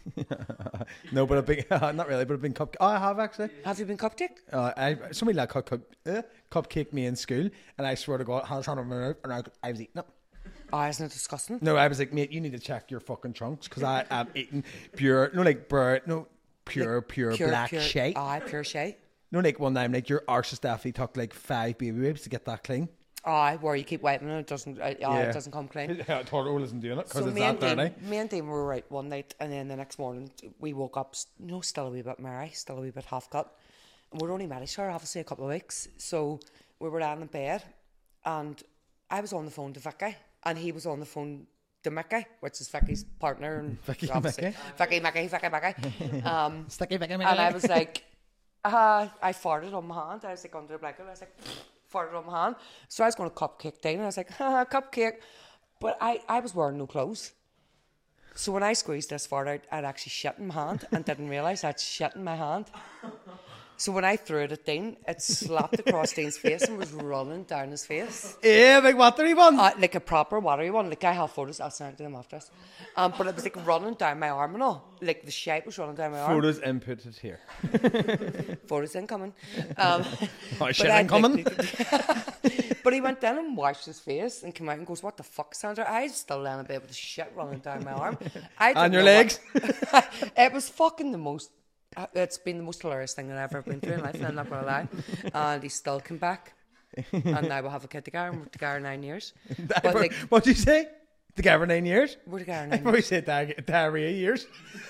No, but I've been not really, but I've been cup. Oh, I have actually. Have you been cupcaked? Uh, I somebody like cup, cup, uh, cupcake me in school, and I swear to God, hands on my mouth, and I, I was eating it. Oh, isn't it disgusting? No, I was like, mate, you need to check your fucking trunks because I am eating pure, no, like bird, no, pure, Like, pure, pure, black pure, shite. Aye, pure shite. No, like one time, like your arse has definitely took like five baby wipes to get that clean. Aye, where you keep wiping and it doesn't, uh, aye, it doesn't come clean. I thought I wasn't doing it because So it's me that and, dirty. Dean, me and Dean were right one night, and then the next morning we woke up, s- no, still a wee bit merry, still a wee bit half cut. And we're only met each other, obviously, a couple of weeks. So we were lying in bed, and I was on the phone to Vicky, and he was on the phone to Mickey, which is Vicky's partner. And Vicky obviously- Mickey? Vicky, Mickey, Vicky, Mickey. Um, Sticky, Vicky, and I was like, uh, I farted on my hand. I was like under the blanket. I was like, farted on my hand. So I was going to cupcake Dean. And I was like, haha, cupcake. But I, I was wearing no clothes. So when I squeezed this fart out, I'd actually shit in my hand and didn't realise I'd shit in my hand. So when I threw it at Dean, it slapped across Dean's face and was running down his face. yeah, big watery one. Uh, like a proper watery one. Like I have photos, I'll send it to them after this. Um, but it was like running down my arm and all. Like the shape was running down my arm. Photos inputted here. Photos incoming. Um, Oh, shit, I'd incoming. like- but he went down and washed his face and came out and goes, "What the fuck, Sandra?" I was still laying in bed with the shit running down my arm. I didn't And your know legs. what- it was fucking the most. uh, It's been the most hilarious thing that I've ever been through in life, and I'm not gonna lie. And he still came back, and now we'll have a kid together. And we're together nine years. But like, What'd you say? Together nine years? we're together I nine probably years. said di- diarrhea years.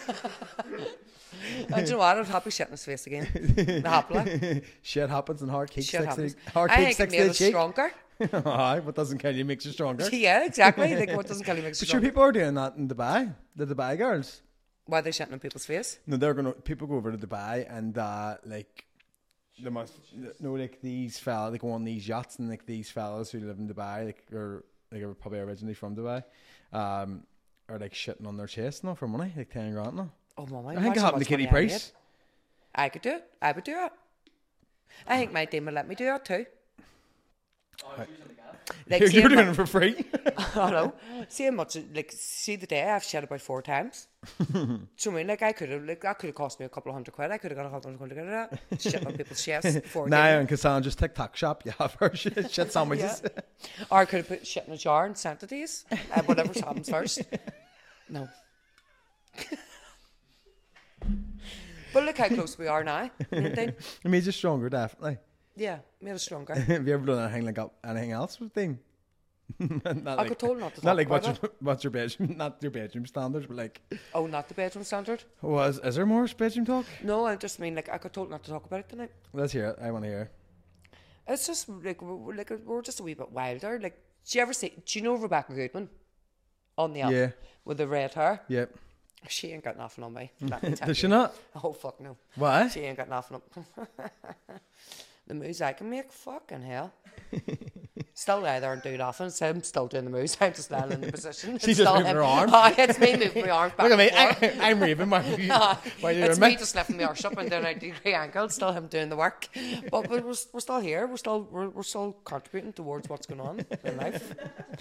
And do you know what? I'd happy shitting his face again. Happily. Shit happens and hard cake Shit sticks. happens. to- Hard I cake think it sticks made to the us cheek. stronger. Aye, what doesn't kill you makes you stronger. Yeah, exactly. Like what doesn't kill you makes you But sure, stronger. people are doing that in Dubai. The Dubai girls. Why are they shitting in people's face? No, they're gonna. People go over to Dubai and uh, like, they must no like these fellas. They go on these yachts and like these fellas who live in Dubai, like or like are probably originally from Dubai, um, are like shitting on their chest now for money, like ten grand now. Oh, mama. I think it happened to Kitty Price. I could do it. I would do it. I think my team would let me do it too. Oh, it's usually the gap. Like, You're, see you're how doing mu- it for free. I know. See how much, like, see the day I've shit about four times. So I mean, like, I could have, like, that could have cost me a couple of hundred quid. I could have got a couple of hundred quid out of that. Shit on people's chests before. Now giving- in Cassandra's TikTok shop, you have her shit, shit sandwiches. Yeah. Or I could have put shit in a jar and sent it to you. Uh, whatever happens first. No. But look how close we are now. You know what I mean? It made you stronger, definitely. Yeah, made us stronger. Have you ever done anything like up, anything else with them? not I like, got told not to talk not like about what's your, what's your bedroom, not your bedroom standards, but like, Oh, not the bedroom standard? was is there more bedroom talk? No, I just mean like I got told not to talk about it tonight. Let's hear it. I want to hear. It's just like we're, like we're just a wee bit wilder. Like, do you ever see? Do you know Rebecca Goodman on the app Yeah. with the red hair? Yep. She ain't got nothing on me. Let me tell Does she you. not? Oh fuck no. Why? She ain't got nothing on. The moves I can make, fucking hell. Still lie there and do nothing. So I'm still doing the moves. I'm just lying in the position. She's It's just still moving him. her arm. Oh, it's me moving my arms back Look at me. and forth. I, I'm raving while you, while you're It's in me me. just lifting my arse up and down ninety degree angle. Still him doing the work, but, but we're, we're still here. We're still we're, we're still contributing towards what's going on in life.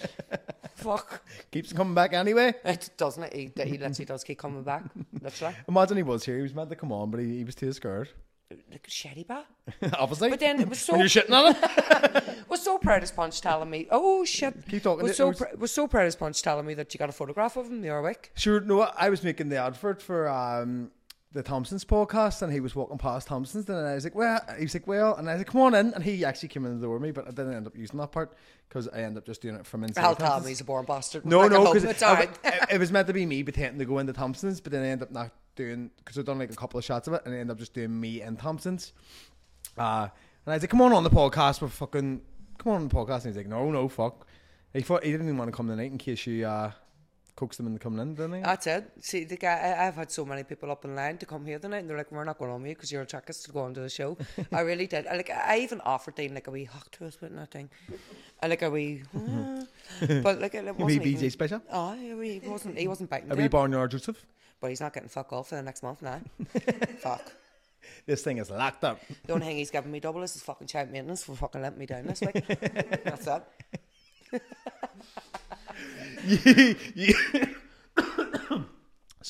Fuck, Keeps coming back anyway. it doesn't it? He, he literally does keep coming back. Literally, Imagine he was here. He was meant to come on, but he, he was too scared. like a shitty bat. Obviously. But then it was so when you're shitting on it. was so proud as Punch telling me. Oh shit! Keep talking. Was It so was- pr- was so proud as Punch telling me that you got a photograph of him the other week. Sure, no, I was making the advert for um, the Thompsons podcast, and he was walking past Thompsons, and I was like, well, he was like, well, and I was like, come on in, and he actually came in the door with me, but I didn't end up using that part, because I ended up just doing it from inside I'll tell him Thompsons. he's a born bastard. No, Back at no, home, because it's alright. it, it was meant to be me pretending to go into Thompsons, but then I ended up not doing, because I'd done like a couple of shots of it, and I ended up just doing me in Thompsons. Uh, and I was like, come on on the podcast, we're fucking, come on on the podcast, and he's like, no, no, fuck. He thought he didn't even want to come tonight in case you uh, coaxed him into coming in, didn't he? That's it. See, the guy, I, I've had so many people up in line to come here tonight, and they're like, "We're not going on with you because you're a trackers to go on to the show." I really did. I, like, I even offered Dean like a wee hug to us with nothing, and like a wee, uh, but like it A wee wasn't B J even. special? Oh, he wasn't. He wasn't biting. A wee Dead, Barnyard Joseph? but he's not getting fuck off for the next month now. Fuck. This thing is locked up. The only thing he's giving me double is his fucking child maintenance for fucking letting me down this week. That's it.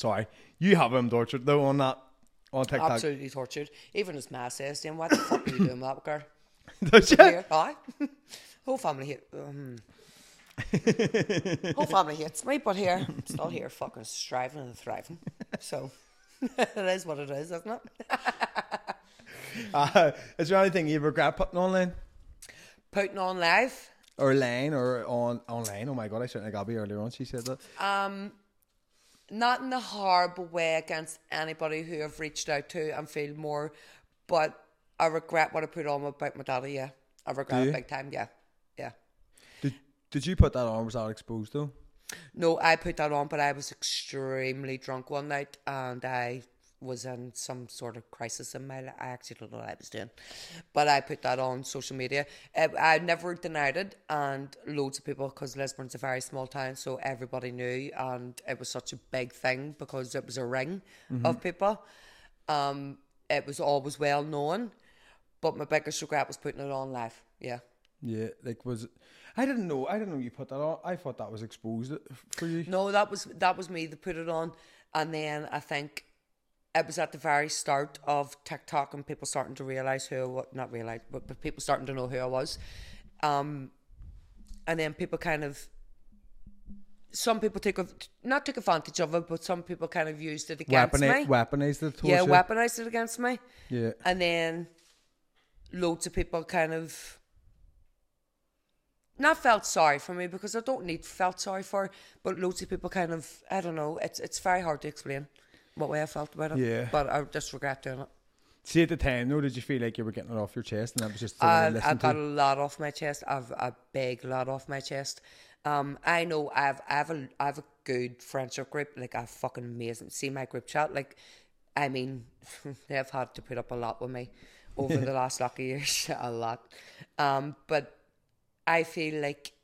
Sorry, you have him tortured though on that on TikTok. Absolutely tortured. Even his ma says to him, what the fuck are you doing with that girl? Does she? Here, aye. Whole family hate um, whole family hates me, but here, I'm still here fucking striving and thriving. So it is what it is, isn't it? Uh, is there anything you regret putting online? Putting on live. Or line or on online? Oh my god, I certainly got me earlier on. She said that. Um not in a horrible way against anybody who I've reached out to and feel more, but I regret what I put on about my daddy, yeah. I regret Do it you? big time, yeah. Yeah. Did Did you put that on? Or was that exposed though? No, I put that on, but I was extremely drunk one night and I was in some sort of crisis in my life. I actually don't know what I was doing, but I put that on social media. I, I never denied it, and loads of people, because Lisbon's a very small town, so everybody knew, and it was such a big thing because it was a ring mm-hmm. of people. Um, it was always well known, but my biggest regret was putting it on live. Yeah. Yeah, like was I didn't know. I didn't know you put that on. I thought that was exposed for you. No, that was that was me that put it on, and then I think it was at the very start of TikTok and people starting to realise who I was, not realise, but, but people starting to know who I was. Um, and then people kind of, some people take, not took advantage of it, but some people kind of used it against Weaponi- me. Weaponized it towards Yeah, you. weaponised it against me. Yeah. And then loads of people kind of, not felt sorry for me, because I don't need felt sorry for, but loads of people kind of, I don't know, it's it's very hard to explain what way I felt about it. Yeah. But I just regret doing it. See, at the time though, did you feel like you were getting it off your chest and that was just something I, to listen I've got to? a lot off my chest. I've a big lot off my chest. Um, I know I've I've a I've a good friendship group, like a fucking amazing. See my group chat, like, I mean, they've had to put up a lot with me over the last lucky years, a lot. Um, but I feel like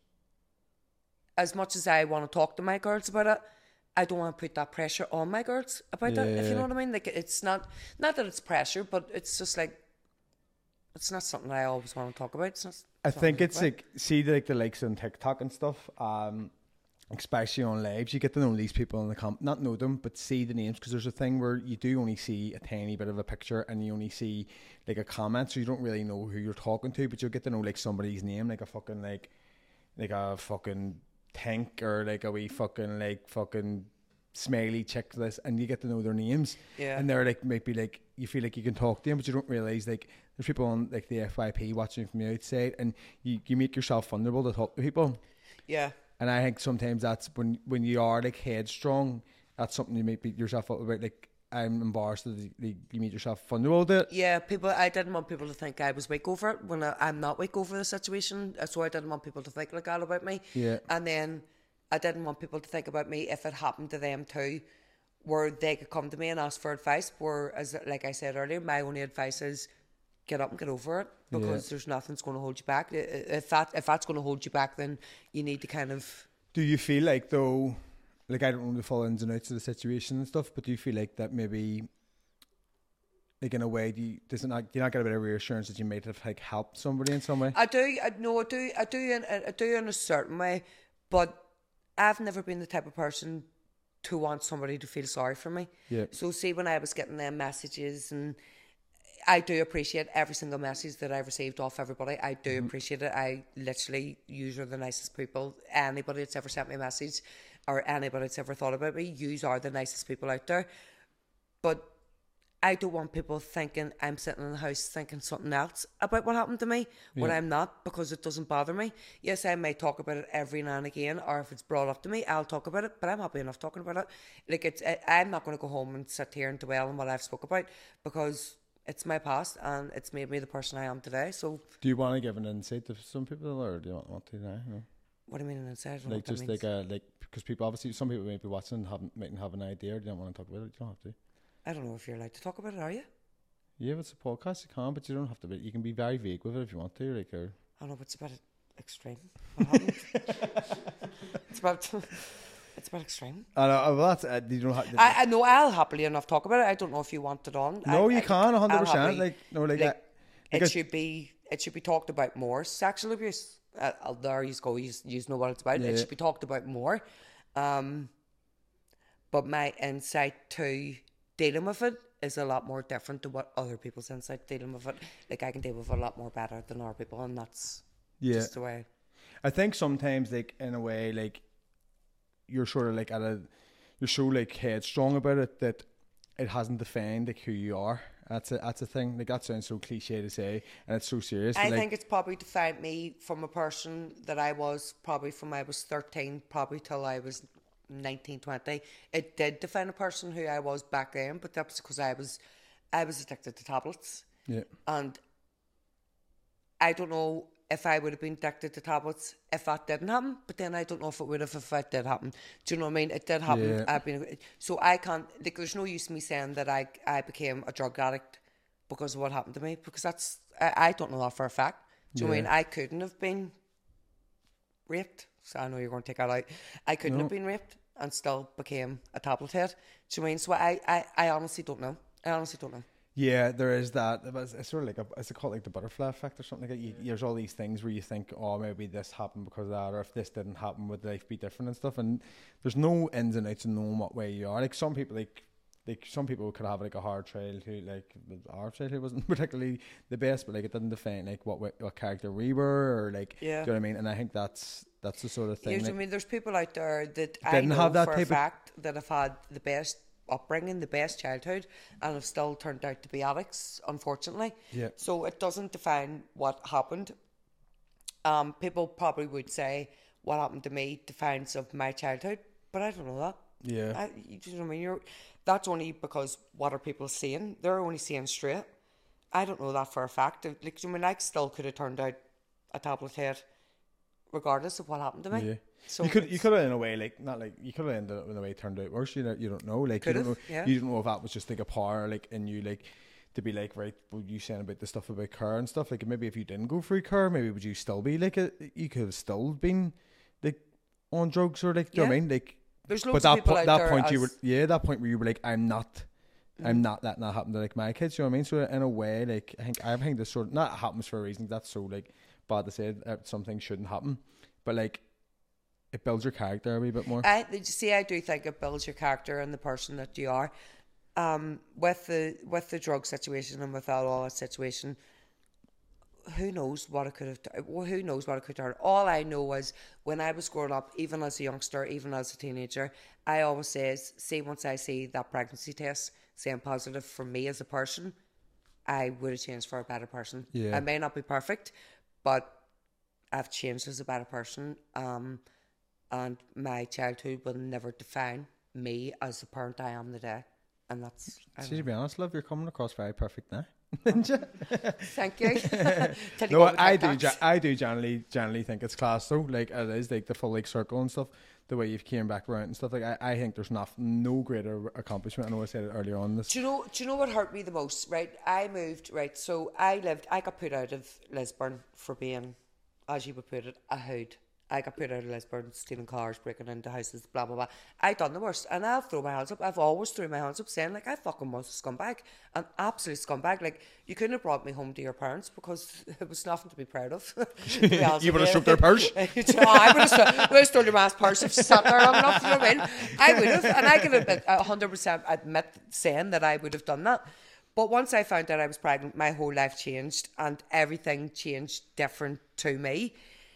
as much as I want to talk to my girls about it, I don't want to put that pressure on my girls about Yeah, that, if you yeah. know what I mean. Like, it's not, not that it's pressure, but it's just like, it's not something I always want to talk about. It's not I something think to it's talk about. like, see the, like the likes on TikTok and stuff, um, especially on lives, you get to know these people in the comp, not know them, but see the names, because there's a thing where you do only see a tiny bit of a picture and you only see like a comment, so you don't really know who you're talking to, but you'll get to know like somebody's name, like a fucking like like a fucking tank or like a wee fucking like fucking smiley chick this, and you get to know their names. Yeah. And they're like maybe like you feel like you can talk to them, but you don't realize like there's people on like the F Y P watching from the outside, and you, you make yourself vulnerable to talk to people. Yeah. And I think sometimes that's when when you are like headstrong, that's something you make beat yourself up about. Like, I'm embarrassed that you you meet yourself vulnerable to it. Yeah, people. I didn't want people to think I was weak over it when I, I'm not weak over the situation. So I didn't want people to think like that about me. Yeah. And then I didn't want people to think about me if it happened to them too, where they could come to me and ask for advice. Where, as like I said earlier, my only advice is get up and get over it, because Yeah. there's nothing's going to hold you back. If that if that's going to hold you back, then you need to kind of. Do you feel like though, like I don't know the full ins and outs of the situation and stuff, but do you feel like that maybe, like in a way, do you does it not do you not get a bit of reassurance that you might have like helped somebody in some way? I do. I no. I do. I do. In, I do in a certain way, but I've never been the type of person to want somebody to feel sorry for me. Yeah. So see, when I was getting them messages, and I do appreciate every single message that I've received off everybody. I do Mm-hmm. appreciate it. I literally, you are the nicest people. Anybody that's ever sent me a message, or anybody that's ever thought about me, you are the nicest people out there. But I don't want people thinking I'm sitting in the house thinking something else about what happened to me when Yeah. I'm not, because it doesn't bother me. Yes, I may talk about it every now and again, or if it's brought up to me, I'll talk about it, but I'm happy enough talking about it. Like, it's, I, I'm not going to go home and sit here and dwell on what I've spoke about, because it's my past and it's made me the person I am today. So, Do you want to give an insight to some people, or do you not want to now? No? what do you mean inside? I don't know Like what that just means. like a like because people obviously some people may be watching and haven't mightn't have an idea, or they don't want to talk about it. You don't have to. I don't know if you're allowed to talk about it, are you? Yeah, if it's a podcast, you can, but you don't have to. Be, you can be very vague with it if you want to. Like, or I don't know, but it's about extreme. What happened? It's about it's about extreme. I know, well, that's uh, you don't have. I, I know I'll happily enough talk about it. I don't know if you want it on. no, I, you I, can a hundred I'll percent. happily- Like, no, like, like, uh, it because- should be it should be talked about more. Sexual abuse. Uh, uh, there you go. You, you know what it's about. Yeah. It should be talked about more. Um, but my insight to dealing with it is a lot more different to what other people's insight dealing with it. Like I can deal with it a lot more better than other people, and that's Yeah. just the way. I think sometimes, like, in a way, like, you're sort of like at a, you're so like headstrong about it that it hasn't defined like who you are. That's a that's a thing. Like that sounds so cliche to say, and it's so serious. I but, like, think it's probably defined me from a person that I was probably from I was thirteen, probably till I was nineteen, twenty. It did define a person who I was back then, but that's because I was, I was addicted to tablets, yeah, and I don't know if I would have been addicted to tablets if that didn't happen, but then I don't know if it would have if it did happen. Do you know what I mean? It did happen. Yeah. I've been so I can't. Like, there's no use me saying that I I became a drug addict because of what happened to me, because that's I, I don't know that for a fact. Do you know what I mean? Yeah. I couldn't have been raped. So I know you're going to take that out. I couldn't No. have been raped and still became a tablet head. Do you know what I mean? So I, I, I honestly don't know. I honestly don't know. yeah. There is that. It's, it's sort of like a, is it called like the butterfly effect or something like that? You, there's all these things where you think, oh, maybe this happened because of that, or if this didn't happen, would life be different and stuff? And there's no ins and outs in knowing what way you are. Like some people, like. Like some people could have like a hard childhood, like our childhood wasn't particularly the best, but like it didn't define like what wa- what character we were, or like, Yeah. do you know what I mean? And I think that's that's the sort of thing. Here's, like- I mean, there's people out there that I Didn't know have that for type a of- fact that have had the best upbringing, the best childhood, and have still turned out to be addicts, unfortunately. Yeah. So it doesn't define what happened. Um, people probably would say what happened to me defines of my childhood, but I don't know that. Yeah. I, you know what I mean? You're, that's only because what are people saying? They're only saying straight. I don't know that for a fact. Like, I mean, I still could have turned out a tablet head, regardless of what happened to me. Yeah. So you could you it's- could have in a way like not like you could have ended up in a way turned out worse. You know, you don't know. Like you Could've, don't know. yeah. You don't know if that was just like a power like in you, like to be like, right, well, you saying about the stuff about car and stuff. Like maybe if you didn't go through car, maybe would you still be like a, you could have still been like on drugs or like, do you know what I Yeah. mean? Like, There's but loads that of people po- out that there point you were as- yeah that point where you were like, I'm not. Mm. I'm not that not happened to like my kids, you know what I mean? So in a way, like I think I think this sort of not happens for a reason. That's so like bad to say that something shouldn't happen, but like it builds your character a wee bit more. I see. I do think it builds your character and the person that you are. Um, with the with the drug situation and without all that situation, who knows what it could have done? Well, who knows what it could have done? All I know is when I was growing up, even as a youngster, even as a teenager, I always says, see, once I see that pregnancy test saying positive for me as a person, I would have changed for a better person. Yeah. I may not be perfect, but I've changed as a better person. Um, and my childhood will never define me as the parent I am today. And that's, I See, don't to be know. honest, love, you're coming across very perfect now. Thank you. Till you No, go with I do. TikToks. ge- I do generally, generally think it's class though. Like it is like the full like circle and stuff. The way you've came back around and stuff. Like I, I think there's not no greater accomplishment. I know I said it earlier on this. Do you know? Do you know what hurt me the most? Right, I moved. Right, so I lived. I got put out of Lisburn for being, as you would put it, a hood. I got put out of Lisburn, stealing cars, breaking into houses, blah blah blah. I done the worst, and I'll throw my hands up. I've always threw my hands up, saying like I fucking was a scumbag, an absolute scumbag. Like you couldn't have brought me home to your parents because it was nothing to be proud of. to be honest You with would have stripped their purse. You know, I would have st- would have stolen your man's purse if she sat there long enough. You know what I mean? I would have, and I can admit, a hundred percent admit saying that I would have done that. But once I found out I was pregnant, my whole life changed, and everything changed different to me.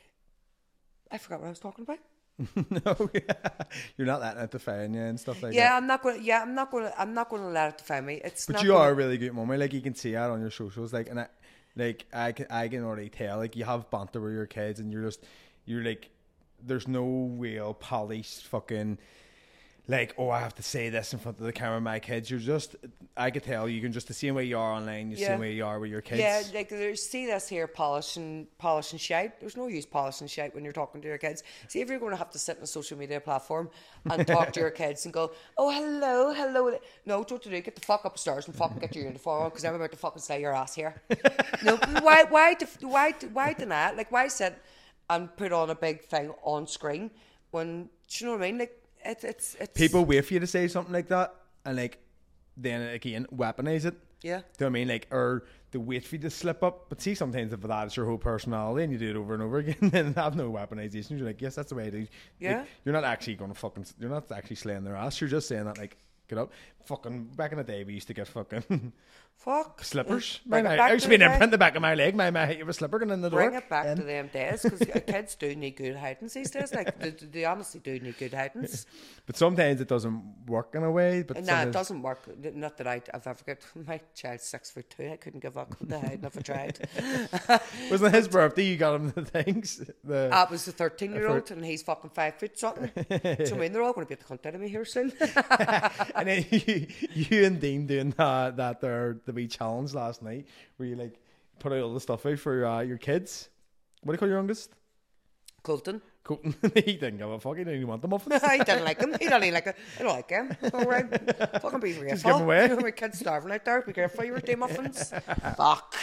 I forgot what I was talking about. No, yeah. You're not letting it define you and stuff like Yeah, that. I'm not going. to Yeah, I'm not going. to I'm not going to let it define me. It's. But not you gonna, are a really good mummy. Like you can see that on your socials. Like and I, like I can, I can already tell. Like you have banter with your kids, and you're just, you're like, there's no real polished fucking. Like, oh, I have to say this in front of the camera, my kids. You're just, I could tell you can just the same way you are online, the Yeah. same way you are with your kids. Yeah, like there's see this here polishing polishing shite. There's no use polishing shite when you're talking to your kids. See if you're going to have to sit on a social media platform and talk to your kids and go, oh hello, hello. No, don't do it. Get the fuck upstairs and fucking get your uniform on because I'm about to fucking slay your ass here. No, why why def- why why deny it? Like why sit and put on a big thing on screen when do you know what I mean? Like it, it's it's People wait for you to say something like that, and like then again weaponize it. Yeah. Do you know what I mean? Like, or to wait for you to slip up. But see, sometimes if that's your whole personality and you do it over and over again, then have no weaponization. You're like, yes, that's the way it is. Yeah. Like, you're not actually going to fucking, you're not actually slaying their ass. You're just saying that, like, get up. Fucking, back in the day, we used to get fucking Fuck. slippers. Bring My, it my, back I used to to be in the imprint day. in the back of my leg. My, my height of a slipper going in the door. Bring it back And- to them days, because kids do need good hidings these days. Like, they, they honestly do need good hidings. But sometimes it doesn't work in a way. But No, it sometimes- doesn't work. Not that I, I've ever got my child's six foot two. I couldn't give up on the hiding if I tried. Wasn't it his birthday? You got him the things. The I was a thirteen year old and he's fucking five foot something. So I mean, they're all going to be at the cunt out of me here soon. and then you, you and Dean doing that that their the wee challenge last night, where you like put out all the stuff out for uh, your kids. What do you call your youngest? Colton. Colton. He didn't give a fuck. He didn't even want the muffins. I didn't like him. He didn't even like it. I don't like him. All right. Fucking be careful. Just give 'em away. My kid's starving out there. Be careful. You were two muffins. Fuck.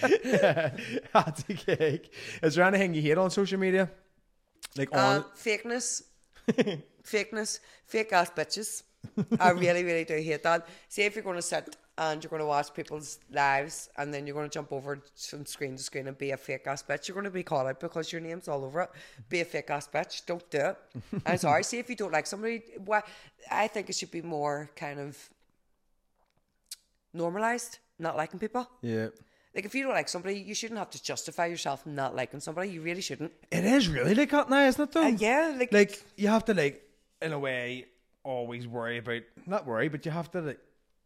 That's a cake. Is there anything you hate on social media? Like on Uh, fakeness. fakeness. Fake ass bitches. I really, really do hate that. See, if you're going to sit and you're going to watch people's lives and then you're going to jump over from screen to screen and be a fake ass bitch, you're going to be called out because your name's all over it. Be a fake ass bitch. Don't do it. I'm sorry. See, if you don't like somebody, why? I think it should be more kind of normalized, not liking people. yeah. Like, if you don't like somebody, you shouldn't have to justify yourself not liking somebody. You really shouldn't. It is really like that now, isn't it? Though. Uh, yeah, like, Like you have to like in a way always worry about not worry, but you have to like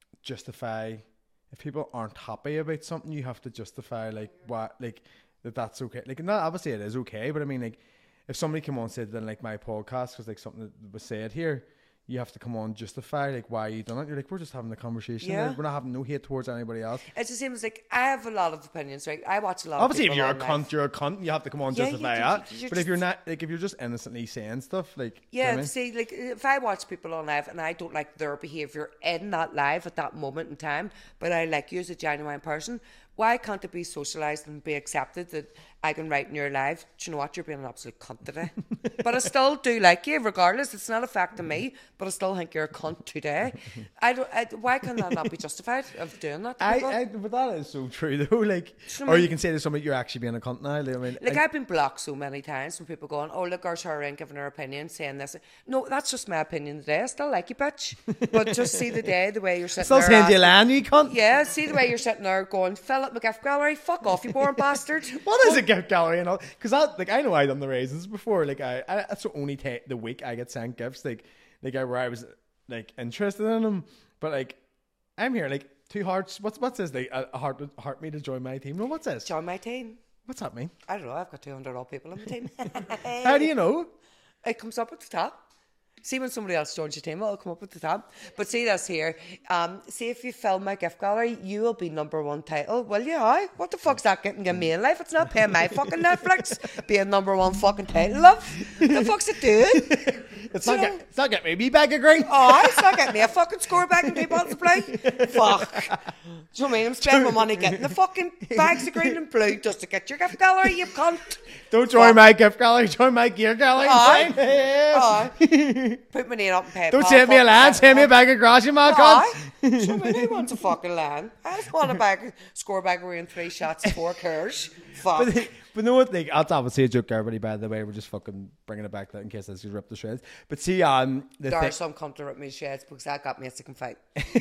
justify if people aren't happy about something. You have to justify like what like that that's okay. Like not obviously it is okay, but I mean like if somebody came on and said then like my podcast was like something that was said here. You have to come on and justify like why you done it. You're like, we're just having a conversation. Yeah. We're not having no hate towards anybody else. it's the same as like, I have a lot of opinions, right? I watch a lot Obviously, of if people you're a online. cunt, you're a cunt. You have to come on and Yeah, you- justify you- that. you- you're But if you're just- not, like, if you're just innocently saying stuff, like, do you know Yeah, what I mean? see, like, if I watch people on live and I don't like their behaviour in that live at that moment in time, but I like you as a genuine person, why can't it be socialised and be accepted that I can write in your live, do you know what, you're being an absolute cunt today? But I still do like you, regardless. It's not a fact of me, but I still think you're a cunt today. I don't. I, why can that not be justified of doing that to I, people? I, but that is so true though. Like, So or many- you can say to somebody, "You're actually being a cunt now." Like, I mean, Like, I, I've been blocked so many times from people going, oh, look, there's her in giving her opinion, saying this. No, that's just my opinion today. I still like you, bitch. But just see the day, the way you're sitting still there. saying you asking- land, you cunt. Yeah, see the way you're sitting there going, Philip McGiff Gallery, fuck off, you boring bastard. What is a gift gallery and all? Because I like I know I done the raisins before. Like I, I that's the only ta- the week I get sent gifts. Like like I where I was like interested in them, but like I'm here like two hearts. What's what's this? Like a, a heart heart me to join my team. No, what's this? Join my team. What's that mean? I don't know, I've got two hundred odd people on my team. How do you know? It comes up at the top. See when somebody else joins your team, it'll come up at the top. But see this here. Um, see if you film my gift gallery, you will be number one title. Will you? Aye? What the fuck's that getting in me in life? It's not paying my fucking Netflix. Being number one fucking title, love. The fuck's it doing? It's not So- get, it's not getting me me bag of green. Oh, it's not getting me a fucking score back and two bottles of play. Fuck. Do you know what I mean? I'm spending my money getting the fucking bags of green and blue just to get your gift gallery, you cunt. Don't join my gift gallery. Join my gear gallery. Aye. Fine. Yeah. Aye. Put my name up and pay. Don't send me a land. Send me a bag of grass, you mad cunt. Aye. Do you know what I mean? Who wants a fucking land? I just want a bag, score bag of green, three shots, four curves. Fuck. But, but no, what? Like, that's obviously a joke, everybody. By the way, we're just fucking bringing it back in case this is ripped to shreds. But see, um, the There thing. are some come to rip me sheds because that got me a second fight.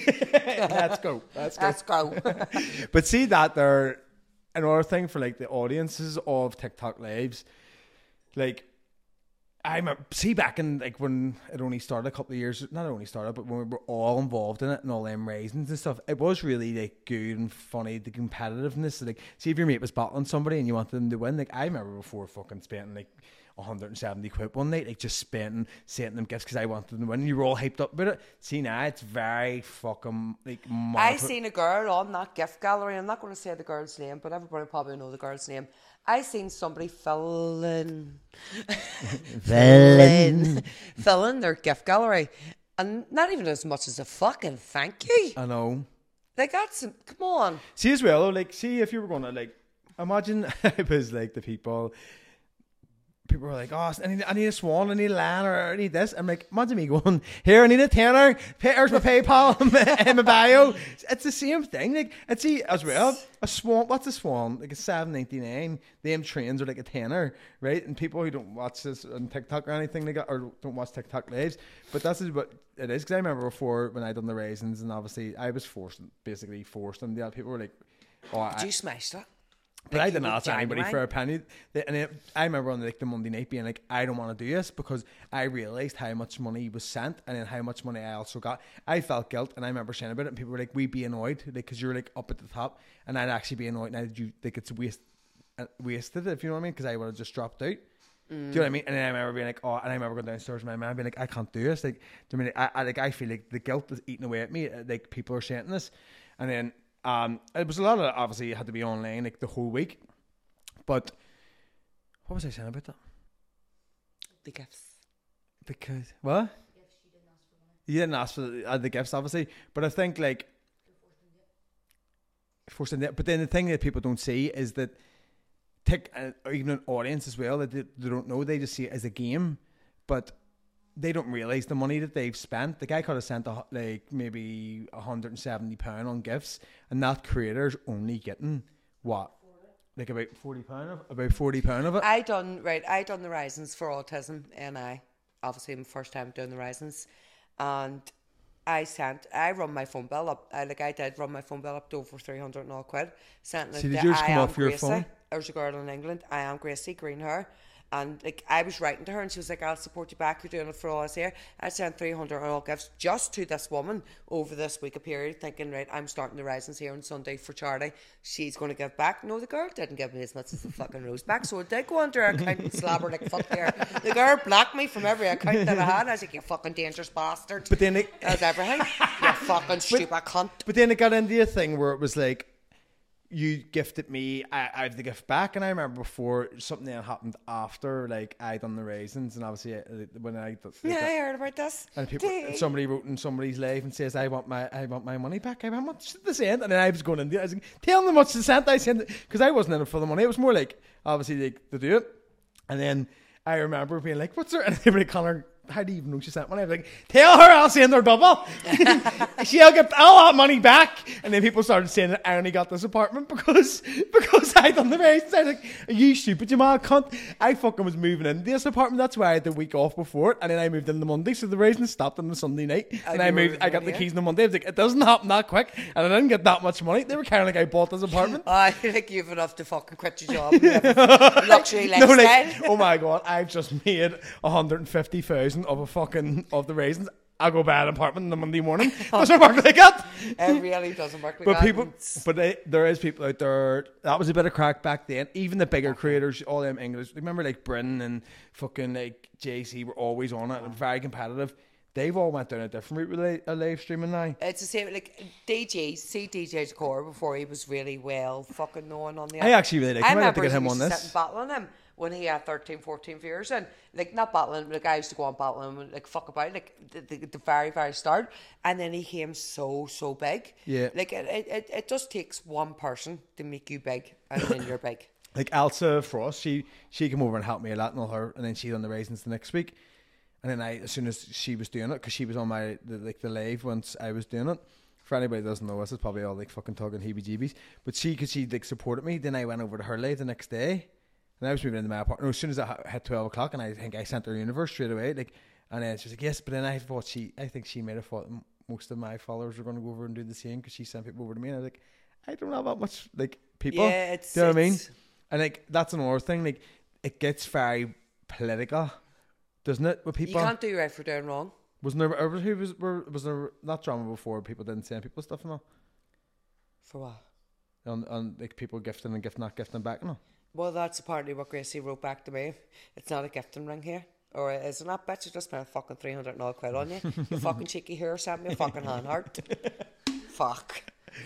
Let's go. Let's go. Let's go. But see that there, another thing for like the audiences of TikTok lives, like I'm a, see back in like when it only started a couple of years, not only started, but when we were all involved in it and all them raisins and stuff, it was really like good and funny, the competitiveness. Like, see if your mate was battling somebody and you wanted them to win. Like I remember before fucking spending like one hundred seventy quid one night, like just spending, sending them gifts because I wanted them to win. You were all hyped up about it. See now it's very fucking like. I seen a girl on that gift gallery. I'm not going to say the girl's name, but everybody probably know the girl's name. I seen somebody filling, filling, filling their gift gallery, and not even as much as a fucking thank you. I know. Like that's come on. See as well, like, see if you were gonna like, imagine it was like the people people were like, oh, I need, I need a swan, I need a lamb, or I need this. I'm like, imagine me going, here, I need a tenner, pay, here's my PayPal and my bio. It's the same thing. Like, it's see, as well, a swan, what's a swan? Like a seven ninety-nine. Them trains are like a tenner, right? And people who don't watch this on TikTok or anything, they got, or don't watch TikTok lives, but that's what it is. Because I remember before when I done the raisins, and obviously I was forced, basically forced, and the other people were like, oh, Did I, you smash that? But Like, I you didn't were ask anybody genuine? for a penny. They- And it, I remember on like the Monday night being like, I don't want to do this, because I realised how much money was sent and then how much money I also got. I felt guilt, and I remember saying about it, and people were like, we'd be annoyed, like, because you're like up at the top, and I'd actually be annoyed, and I'd you think it's waste, uh, wasted, if you know what I mean, because I would have just dropped out. Mm. Do you know what I mean? And then I remember being like, oh, and I remember going downstairs with my man being like, I can't do this. Like, do you know what I mean? I, I, like, I feel like the guilt is eating away at me. Like, people are saying this. And then um, it was a lot of, obviously, it had to be online like the whole week. But what was I saying about that? The gifts. Because what? You didn't ask for the, uh, the gifts, obviously, but I think like forcing it. But then the thing that people don't see is that, tick, uh, or even an audience as well, that they, they don't know. They just see it as a game, but they don't realize the money that they've spent. The guy could have sent a, like maybe a hundred and seventy pound on gifts, and that creator's only getting what? Like about forty pound of about forty pound of it. I done right. I done the Risings for autism, and I obviously my first time doing the Risings, and I sent. I run my phone bill up. I like I did run my phone bill up to over three hundred and all quid. Sent it See, did to yours I come am off your Gracie. phone? There's a girl in England. I am Gracie, green hair. And like I was writing to her, and she was like, "I'll support you back. You're doing it for all us here." I sent three hundred and all gifts just to this woman over this week of period, thinking, right, I'm starting the Risings here on Sunday for charity. She's going to give back. No, the girl didn't give me as much as the fucking rose back, so it did go under her account and slap her like fuck there. The girl blocked me from every account that I had. I was like, "You fucking dangerous bastard." But then it, That's everything. You fucking stupid cunt. But then it got into a thing where it was like, you gifted me, I, I have the gift back. And I remember before, something that happened after, like, I done the raisins, and obviously uh, when I did, Yeah, I heard about this. and people, and somebody wrote in somebody's live and says, I want my I want my money back. I went, how much did they send? And then I was going in there, I was like, tell them how much they sent. I sent it, because I wasn't in it for the money. It was more like, obviously, like, to do it. And then I remember being like, what's there? And everybody, Connor, how do you even know she sent money? I was like, tell her I'll send her double. She'll get all that money back. And then people started saying that I only got this apartment because because I done the race. I was like, are you stupid, you mad cunt? I fucking was moving in this apartment. That's why I had the week off before it. And then I moved in the Monday. So the raising stopped on the Sunday night. And I you were moved. I got the moving keys on the Monday. I was like, it doesn't happen that quick. And I didn't get that much money. They were carrying like I bought this apartment. I think you've enough to fucking quit your job. And live a luxury No, lifestyle. like, oh my god, I've just made one hundred fifty thousand of a fucking of the raisins. I'll go buy an apartment on the Monday morning. Doesn't work like that. It really doesn't work like But that. people, It's- but they, there is people out there. That was a bit of crack back then. Even the bigger creators, all them English. Remember, like Brin and fucking like J C were always on it and very competitive. They've all went down a different route with li- a live streaming now. It's the same, like D J, see D J Core before he was really well fucking known on the I actually really like I him. I'd like to remember get him he on used to this. sit and battling him when he had thirteen, fourteen viewers, and like not battling, like I used to go on battling him, like fuck about, like the, the, the very, very start, and then he came so, so big. Yeah. Like it, it, it, it just takes one person to make you big, and then you're big. Like Elsa Frost, she she came over and helped me a lot, and all her, and then she done the raisins the next week. And then I, as soon as she was doing it, because she was on my the, like the live once I was doing it. For anybody that doesn't know, this is probably all like fucking talking heebie-jeebies. But she, because she like supported me, then I went over to her live the next day, and I was moving into my apartment. No, as soon as I hit twelve o'clock, and I think I sent her universe straight away. Like, and then she was like, yes, but then I thought she, I think she might have thought most of my followers were going to go over and do the same because she sent people over to me, and I was like, I don't have that much like people. Yeah, it's. Do you know what I mean? it's- And like that's another thing. Like it gets very political, doesn't it? With You people, can't do right for doing wrong. wasn't there ever who was were, was there not drama before? People didn't send people stuff and all, For what? and, and like people gifting and gift not gifting back and all. Well, that's apparently what Gracie wrote back to me. It's not a gifting ring here. Or is it not? Bet you just spent fucking three hundred and odd quid on you. You fucking cheeky hair sent me a fucking hand heart. Fuck.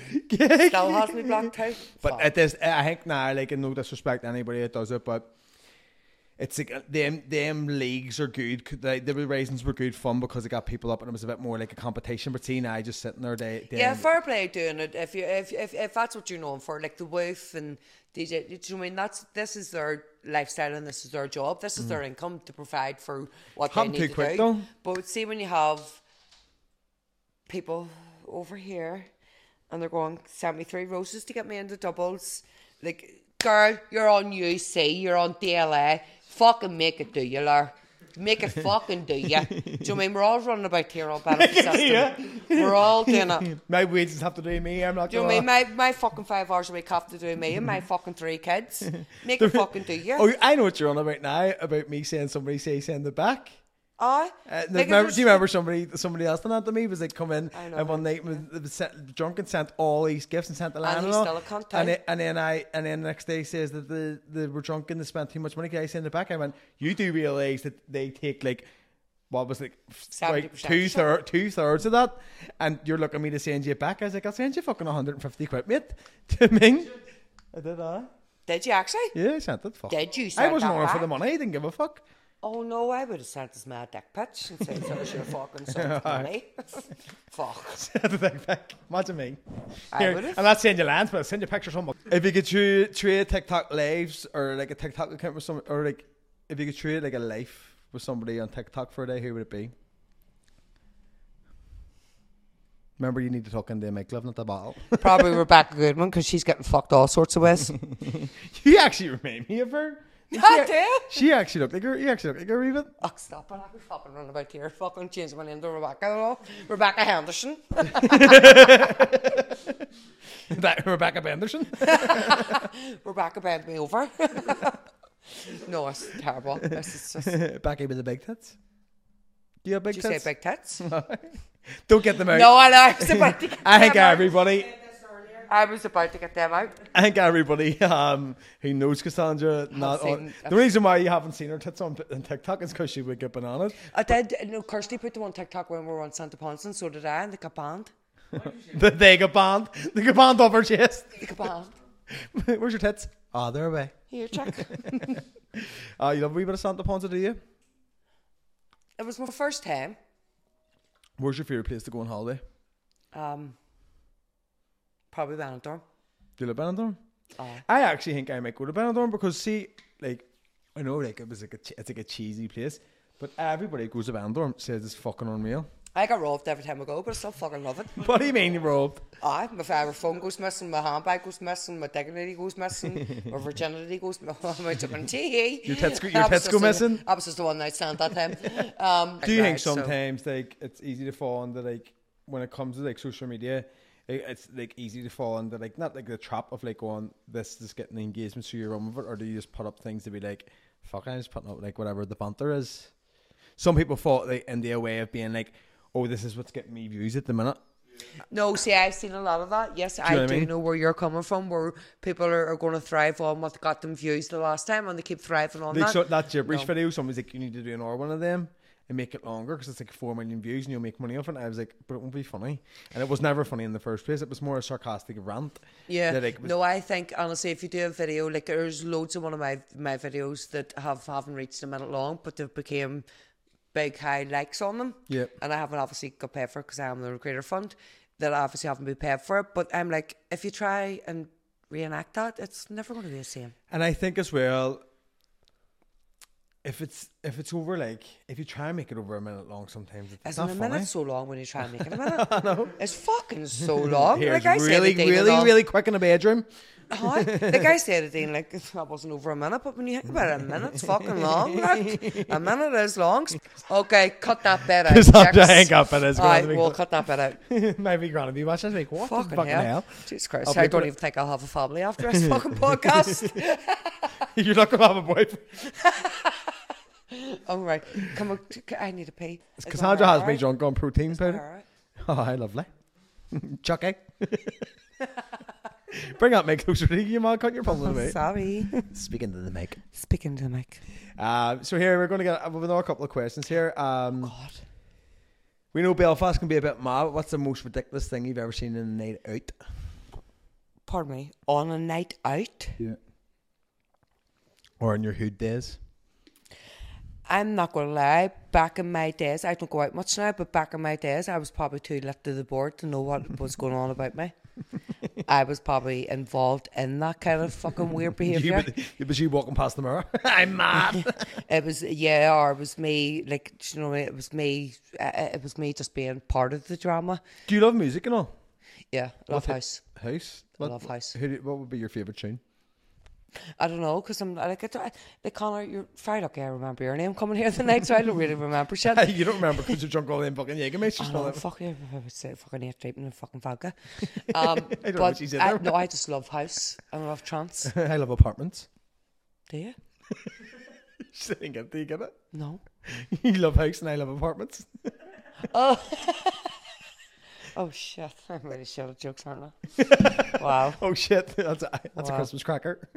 Still has me blocked out. But Fuck. it is. I think now, like, in no disrespect to anybody that does it, but it's like uh, them them leagues are good. Could They, the reasons were good fun because it got people up and it was a bit more like a competition. But see now, just sitting there, day, day Yeah, fair play doing it. If you if if, if that's what you're known for, like the Wolf and D J, do you know what I mean? That's this is their lifestyle and this is their job. This is Mm. their income to provide for what Happened they too need to quick, do. though. But see, when you have people over here and they're going, send me three roses to get me into doubles, like, girl, you're on U C, you're on D L A, fucking make it do you, Lar. Make it fucking do you. Do you know what I mean? We're all running about here on benefit system. Yeah. We're all doing it. My wages have to do me. I'm not. Do you know gonna what I mean? My, my fucking five hours a week have to do me and my fucking three kids. Make it fucking do you. Oh, I know what you're on about now. About me saying somebody say send it back. Aye. Uh, Like, remember, it do you remember somebody somebody else done that to me? Was like come in I know, and one right, night was, was sent, drunk and sent all these gifts and sent the land And and, he's all. still a cunt, and, aye. it, and then I and then the next day says that the they were drunk and they spent too much money. Can I send it back? I went, you do realise that they take like what was it, like seventy percent two sure. third two thirds of that, and you're looking at me to send you it back. I was like, I'll send you fucking one hundred and fifty quid, mate. Do you know what I mean? I did, I. Did you actually? Yeah, I sent it. Fuck. Did you I send wasn't that on for back? the money. I didn't give a fuck. Oh no, I would have sent his mad dick pitch and said, so should have fucking sent money. Fuck. Send it back, back. Imagine me. I Here, would've. I'm not saying you land, but I'll send you pictures from. If you could trade, trade TikTok lives or like a TikTok account with some, or like if you could trade like a life with somebody on TikTok for a day, who would it be? Remember, you need to talk into the mic, love, not the bottle. Probably Rebecca Goodman because she's getting fucked all sorts of ways. You actually remind me of her. I do. She actually looked like her. You actually looked like her even. Oh, stop it. I could fucking run about here. Fucking change my name to Rebecca. Hello? Rebecca Henderson. That Rebecca Benderson. Rebecca bent me over. No, it's terrible. This is just... Becky with the big tits. Do you have big Did you tits? say big tits? Don't get them out. No, I know. I was about to get I think them out. everybody. I was about to get them out. I think everybody um, who knows Cassandra, not seen- on, the reason why you haven't seen her tits on, on TikTok is because she would get bananas. I did. No, Kirsty put them on TikTok when we were on Santa Ponson. So did I, and they got banned. The, they got banned. They got banned off her chest. They got banned. Where's your tits? Oh, they're away. Here, check. Uh, you love a wee bit of Santa Ponsa, do you? It was my first time. Where's your favourite place to go on holiday? Um, probably Benidorm. Do you live in Benidorm? Aye. I actually think I might go to Benidorm because, see, like, I know like it was like a, che- it's like a cheesy place, but everybody who goes to Benidorm says it's fucking unreal. I got robbed every time I go, but I still fucking love it. What do you mean you robbed? Aye, my favourite phone goes missing, my handbag goes missing, my dignity goes missing, my virginity goes missing. My tea. Your tits go- your tits go missing? I was just the one night stand that time. Um, Do you think right, so- sometimes like it's easy to fall into like when it comes to like social media, it- it's like easy to fall into like not like the trap of like going this is getting the engagement so you run with it, or do you just put up things to be like fuck I'm just putting up like whatever the banter is? Some people fall like into a way of being like, oh, this is what's getting me views at the minute. No, see, I've seen a lot of that. Yes, you I know what do I mean? know where you're coming from, where people are, are going to thrive on what got them views the last time, and they keep thriving on Like that. so, that gibberish No. video, someone's like, you need to do an hour one of them and make it longer because it's like four million views and you'll make money off it. And I was like, but it won't be funny. And it was never funny in the first place. It was more a sarcastic rant. Yeah, that, like, was- no, I think honestly, if you do a video, like there's loads of one of my my videos that have haven't reached a minute long, but they've became big high likes on them. Yeah. And I haven't obviously got paid for it because I am the creator fund. That I obviously haven't been paid for it, but I'm like, if you try and reenact that, it's never going to be the same. And I think as well, if it's if it's over like if you try and make it over a minute long, sometimes it's Isn't not a funny. minute so long when you try and make it a minute? I know. It's fucking so long. Here's like I said really, to Dean really, and all- really quick in the bedroom. Hi. Like I said to Dean, like that wasn't over a minute, but when you think about it, a minute's fucking long. Like, a minute is long. Okay, cut that bit out. Cassandra chicks. ain't got it, it's Aye, gonna be we'll cut. cut that bit out. Maybe gonna be watching. Like what? the Fucking, fucking hell. hell? Jesus Christ, I'll I be don't put- even think I'll have a family after this fucking podcast. You're not gonna have a boyfriend. All right, come on. I need a pee. Is that Cassandra has me alright? drunk on protein Is that powder. alright? Oh, hi, lovely. Chucky. Bring that mic closer to you, man. Cut your phone away. Sorry. Speaking to the mic. Speaking to the mic. Uh, so here we're going to get uh, another couple of questions here. Um, God. we know Belfast can be a bit mad. What's the most ridiculous thing you've ever seen in a night out? Pardon me. On a night out. Yeah. Or in your hood days? I'm not going to lie, back in my days, I don't go out much now, but back in my days, I was probably too lit to the board to know what was going on about me. I was probably involved in that kind of fucking weird behaviour. It was you walking past the mirror. I'm mad. It was, yeah, or it was me, like, you know, it was me, uh, it was me just being part of the drama. Do you love music and all? Yeah, Love What- House. House? I love House. Who, do- what would be your favourite tune? I don't know, because I'm like, I don't, like, Connor, you're very lucky I remember your name coming here the night, so I don't really remember shit. You don't remember because you drunk all them fucking Jägermeisters. I and all know, that. fuck you, I would say fucking eight sleeping in fucking vodka. Um, I don't know but what she said I, there. no, I just love House and I love trance. I love apartments. Do you? She didn't get it. Do you get it? No. You love house and I love apartments. Oh. Oh shit! I'm really shit at jokes, aren't I? Wow. Oh shit, that's a, that's a Wow. Christmas cracker.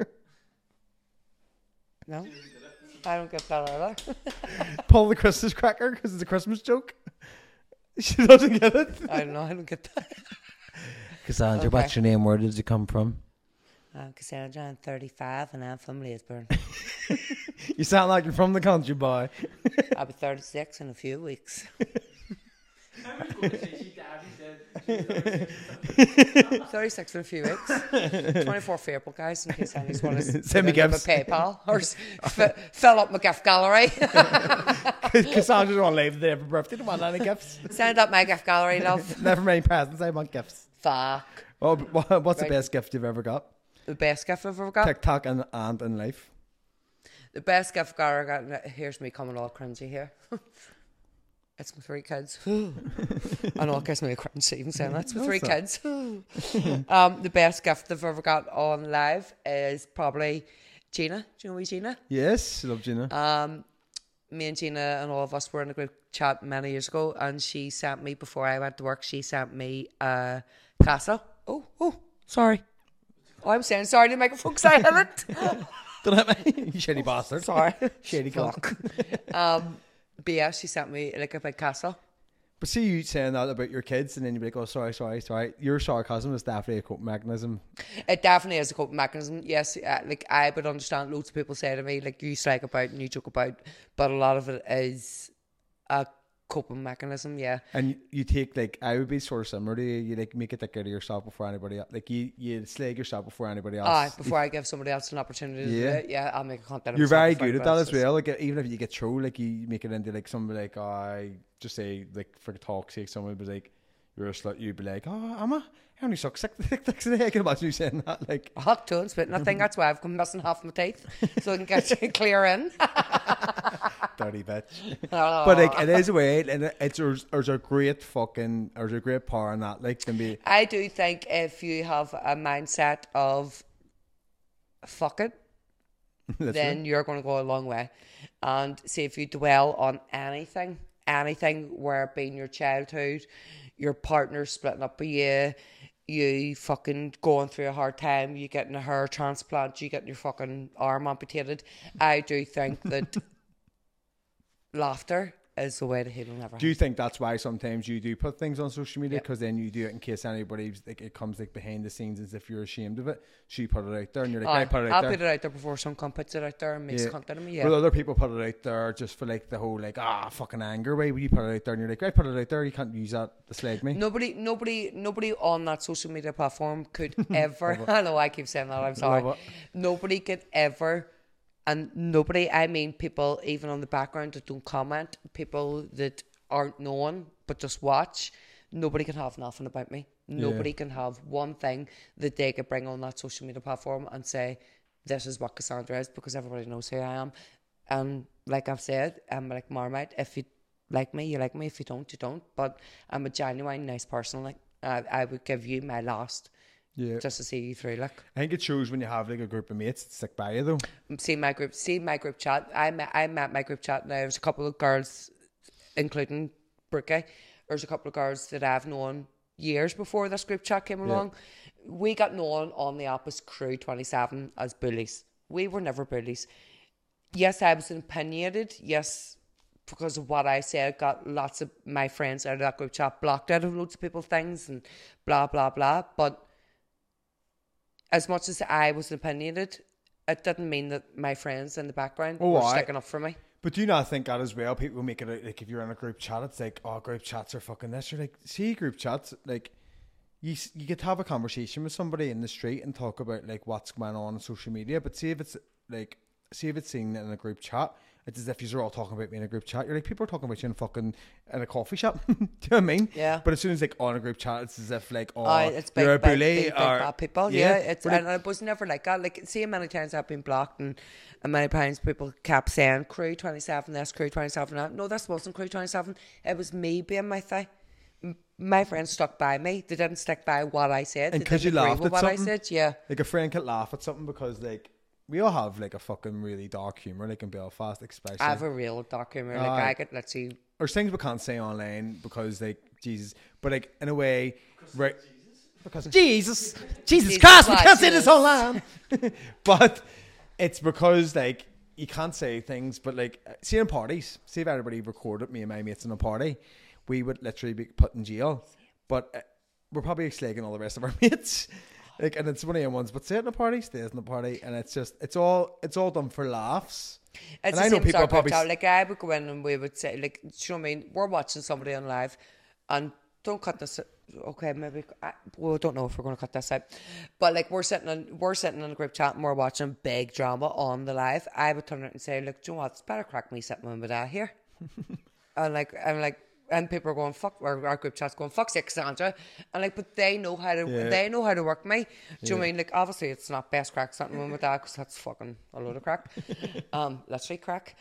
No, I don't get that either. Pull the Christmas cracker because it's a Christmas joke. She doesn't get it. I don't know. I don't get that. Cassandra, Okay. what's your name? Where did you come from? I'm Cassandra. I'm thirty-five and I'm from Lisburn. You sound like you're from the country, boy. I'll be thirty-six in a few weeks. I was going to say she died, he said. She was thirty-six. thirty-six in a few weeks. twenty-fourth of April, guys, in case anyone's want to Send me gifts. PayPal or s- f- fill up my gift gallery. Cassandra's on live there for birthday. Don't want any gifts. Send up my gift gallery, love. Never mind presents. I want gifts. Fuck. Oh, but what- what's Right. the best gift you've ever got? The best gift I've ever got. TikTok and and in life. The best gift I've ever got. Here's me coming all cringy here. It's my three kids. I know it gives me a cringe even saying that. It's my three What's kids. um, the best gift I've ever got on live is probably Gina. Do you know me, Gina? Yes, love Gina. Um, me and Gina and all of us were in a group chat many years ago, and she sent me, before I went to work, she sent me a castle. Oh, oh, sorry. Oh, I'm saying sorry to make a fuck side of it. Don't have me. You shitty bastard. Sorry. Shady cock. Um, but yeah, she sent me like a big castle. But see you saying that about your kids, and then you'd be like, "Oh, sorry, sorry, sorry." Your sarcasm is definitely a coping mechanism. It definitely is a coping mechanism. Yes, uh, like I would understand. Loads of people say to me, like, you strike about and you joke about, but a lot of it is a coping mechanism. Yeah, And you, you take like I would be sort of similar to you. You like make a dick out of yourself before anybody else. Like you, you slag yourself before anybody else. aye. Before I give somebody else an opportunity to do Yeah. it, yeah, I'll make a content. of You're myself very before good at anybody that else as does. well. Like even if you get through, like you make it into like somebody like oh, I just say like for talk's sake, someone would be like, "You're a slut." You'd be like, "Oh, am I? I only suck six dick dicks a day." I can imagine you saying that. Like A hot tone spitting. I think that's why I've come missing half my teeth, so I can get it clear in. dirty bitch. But like it is a way, and it- it's there's, there's a great fucking there's a great power in that. Like can be I do think if you have a mindset of fuck it, then you're going to go a long way. And see, if you dwell on anything, anything, where it being your childhood, your partner splitting up with you, you fucking going through a hard time, you getting a hair transplant, you getting your fucking arm amputated, I do think that laughter is the way to heal never Do you think that's why sometimes you do put things on social media? Yep. Because then you do it in case anybody's like it comes like behind the scenes as if you're ashamed of it. So you put it out there and you're like, I put it out I'll there. put it out there before some cunt puts it out there and makes Yeah. content of me. Yeah. But other people put it out there just for like the whole like ah fucking anger way. You put it out there and you're like, I put it out there. You can't use that to slag me. Nobody, nobody, nobody on that social media platform could ever. I know I keep saying that. I'm sorry. Love it. Nobody could ever, and nobody. I mean, people even on the background that don't comment, people that aren't known but just watch. Nobody can have nothing about me. Nobody Yeah. can have one thing that they could bring on that social media platform and say, "This is what Cassandra is," because everybody knows who I am. And like I've said, I'm like Marmite. If you like me, you like me. If you don't, you don't. But I'm a genuine, nice person. Like I, I would give you my last Yeah. just to see you through. Like I think it shows when you have like a group of mates that stick by you though. see my group, see my group chat. I met, I met my group chat now. There's a couple of girls, including Brookie. There's a couple of girls that I've known years before this group chat came along. We got known on the app as Crew twenty-seven as bullies. We were never bullies. Yes, I was opinionated. Yes, because of what I said, got lots of my friends out of that group chat blocked out of loads of people's things and blah, blah, blah. But as much as I was opinionated, it didn't mean that my friends in the background Oh, were aye. sticking up for me. But do you not think that as well? People make it out, like if you're in a group chat, it's like, oh, group chats are fucking this. You're like, see, group chats, like, you s- you get to have a conversation with somebody in the street and talk about like what's going on on social media. But see if it's like, see if it's seen in a group chat, it's as if you're all talking about me in a group chat. You're like, people are talking about you in fucking in a coffee shop. Do you know what I mean? Yeah. But as soon as like on a group chat, it's as if like, oh, Uh, it's big, you're a big, bully big, big or bad people. Yeah, it's We're like- and it was never like that. Like, see, many times I've been blocked, and, and many times people kept saying Crew twenty-seven, this Crew twenty-seven, that. No, this wasn't Crew twenty-seven. It was me being my thing. M- My friends stuck by me. They didn't stick by what I said. And They 'cause didn't you agree laughed with at what I something? said. Yeah. like a friend can laugh at something because like we all have like a fucking really dark humor, like in Belfast, especially. I have a real dark humor. Like, Aye. I get, let's see. There's things we can't say online because like Jesus, but like in a way, right? Because Jesus, Jesus, Jesus Christ, we Christ, can't say this yes. online. But it's because like you can't say things. But like, see in parties, see if everybody recorded me and my mates in a party, we would literally be put in jail. But uh, we're probably slagging all the rest of our mates. Like, and it's one of the ones, but say it in a party, stays in the party, and it's just, it's all, it's all done for laughs. It's And the I know same people sort of probably out. s- Like, I would go in and we would say, like, do you know what I mean? We're watching somebody on live, and don't cut this. Okay, maybe. I, well, I don't know if we're going to cut this out, but like we're sitting in, we're sitting in a group chat and we're watching big drama on the live. I would turn it and say, look, do you know what? It's better crack me sitting with my dad here. And like, I'm like. And people are going, fuck, or our group chat's going, fuck sake, Cassandra. And like, but they know how to, Yeah. they know how to work me. Do you know what I mean? Like, obviously it's not best crack something with that, because that's fucking a load of crack. Um, let's say crack.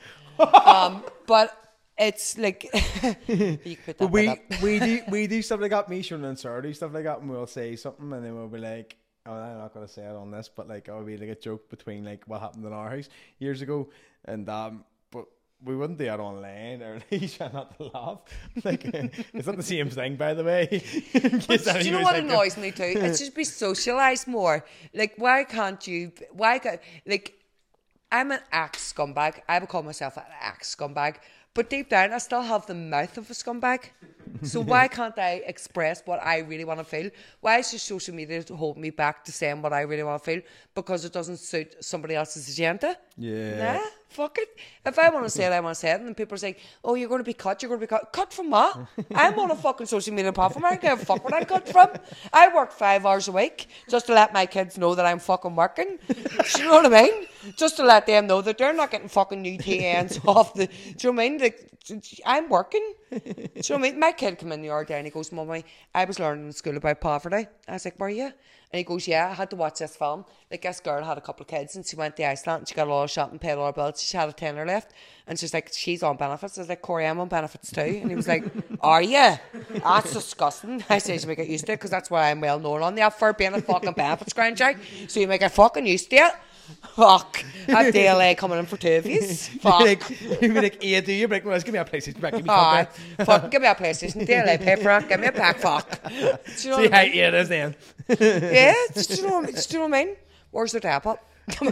Um, but it's like, you can put that But we, bit up. we do we do stuff like that. Me, Sean, and Sarah do stuff like that, and we'll say something, and then we'll be like, "Oh, I'm not gonna say it on this," but like it'll be like a joke between like what happened in our house years ago, and um, but we wouldn't do it online, or at least try not to laugh. Like uh, it's not the same thing, by the way. In case Do you know anybody's what thinking. annoys me too? It's just be socialised more. Like, why can't you? Why ca like? I'm an axe scumbag. I would call myself an axe scumbag, but deep down, I still have the mouth of a scumbag. So why can't I express what I really want to feel? Why is just social media holding me back to saying what I really want to feel? Because it doesn't suit somebody else's agenda? Yeah. Nah, fuck it. If I want to say it, I want to say it. And then people are saying, oh, you're going to be cut, you're going to be cut. Cut from what? I'm on a fucking social media platform. I don't give a fuck what I cut from. I work five hours a week just to let my kids know that I'm fucking working. Do you know what I mean? Just to let them know that they're not getting fucking new T Ns off the... Do you know what I mean? Like, I'm working. Do you know what I mean? My kid came in the other day and he goes, Mummy, I was learning in school about poverty. I was like, were you? And he goes, yeah, I had to watch this film. Like, this girl had a couple of kids and she went to Iceland and she got a lot of shopping, paid all her bills. She had a tenner left. And she's like, she's on benefits. I was like, Corey, I'm on benefits too. And he was like, are you? That's disgusting. I said, you may get used to it because that's what I'm well known on the app for, being a fucking benefits grinder. So you may get fucking used to it. Fuck. I have D L A coming in for two of yous. Fuck. You'd be like, you'd be like, yeah, do you? Like, well, give me a PlayStation back. Give me Aye. contact. Fucking give me a PlayStation. D L A pay for it. Give me a pack. Fuck. Do you know See what how I mean? yeah, it is then. Yeah. Do you know what I mean? Do you know what I mean? Where's the tap up? Come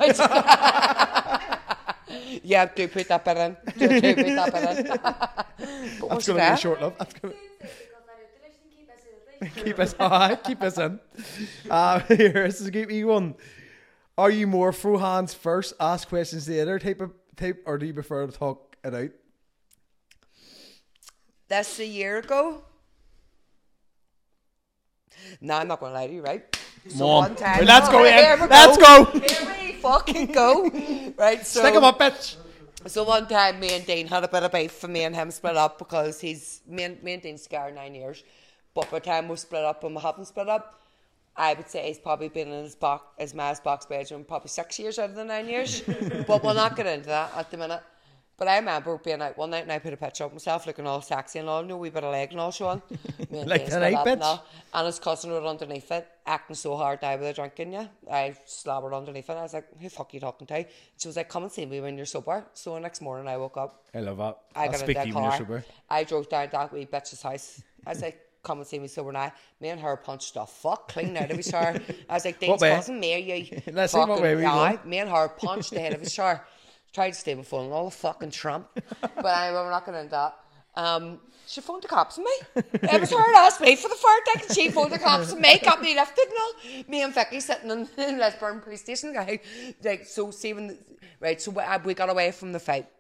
out. Yeah, do put that bit in. Do, do put that bit in. But That's where's the going to be a tap? short love. That's going to keep us high. Keep us in. Uh, here, this is a good one. Are you more throw hands first, ask questions later type of type, or do you prefer to talk it out? That's a year ago. No, I'm not going to lie to you, right? So on. one time, Right, let's go, Right, Ian. here we Let's go. go. Here we fucking go. Right, so Stick 'em up, bitch. So one time, me and Dean had a bit of beef, and me and him split up because he's me and me and Dean's together nine years. But by the time we split up and we haven't split up, I would say he's probably been in his box, his ma's box bedroom probably six years out of the nine years. But we'll not get into that at the minute. But I remember being out one night and I put a picture of myself looking all sexy and all, no wee bit of leg and all showing. Me and Like Dean tonight, split up and bitch? all. And his cousin was underneath it, acting so hard I was drinking, yeah. I slobbered underneath it. I was like, who the fuck are you talking to? She was like, come and see me when you're sober. So the next morning I woke up. I love that. I I'll got speak into to a you when you're car. sober. I drove down to that wee bitch's house. I was like, come and see me sober now. Me and her punched the fuck clean out of his shower. I was like, Dean's way? cousin, me or you? Let's see what Fucking- way we aye, go. me and her punched the head of his shower. Tried to stay my phone and all the fucking tramp. But anyway, we're not going into that. Um, she phoned the cops on me. It was her last me for the fire deck, and she phoned the cops on me, got me lifted and all. Me and Vicky sitting in, in Lisburn police station. Like, like, so see when, the, right, so we, uh, we got away from the fight.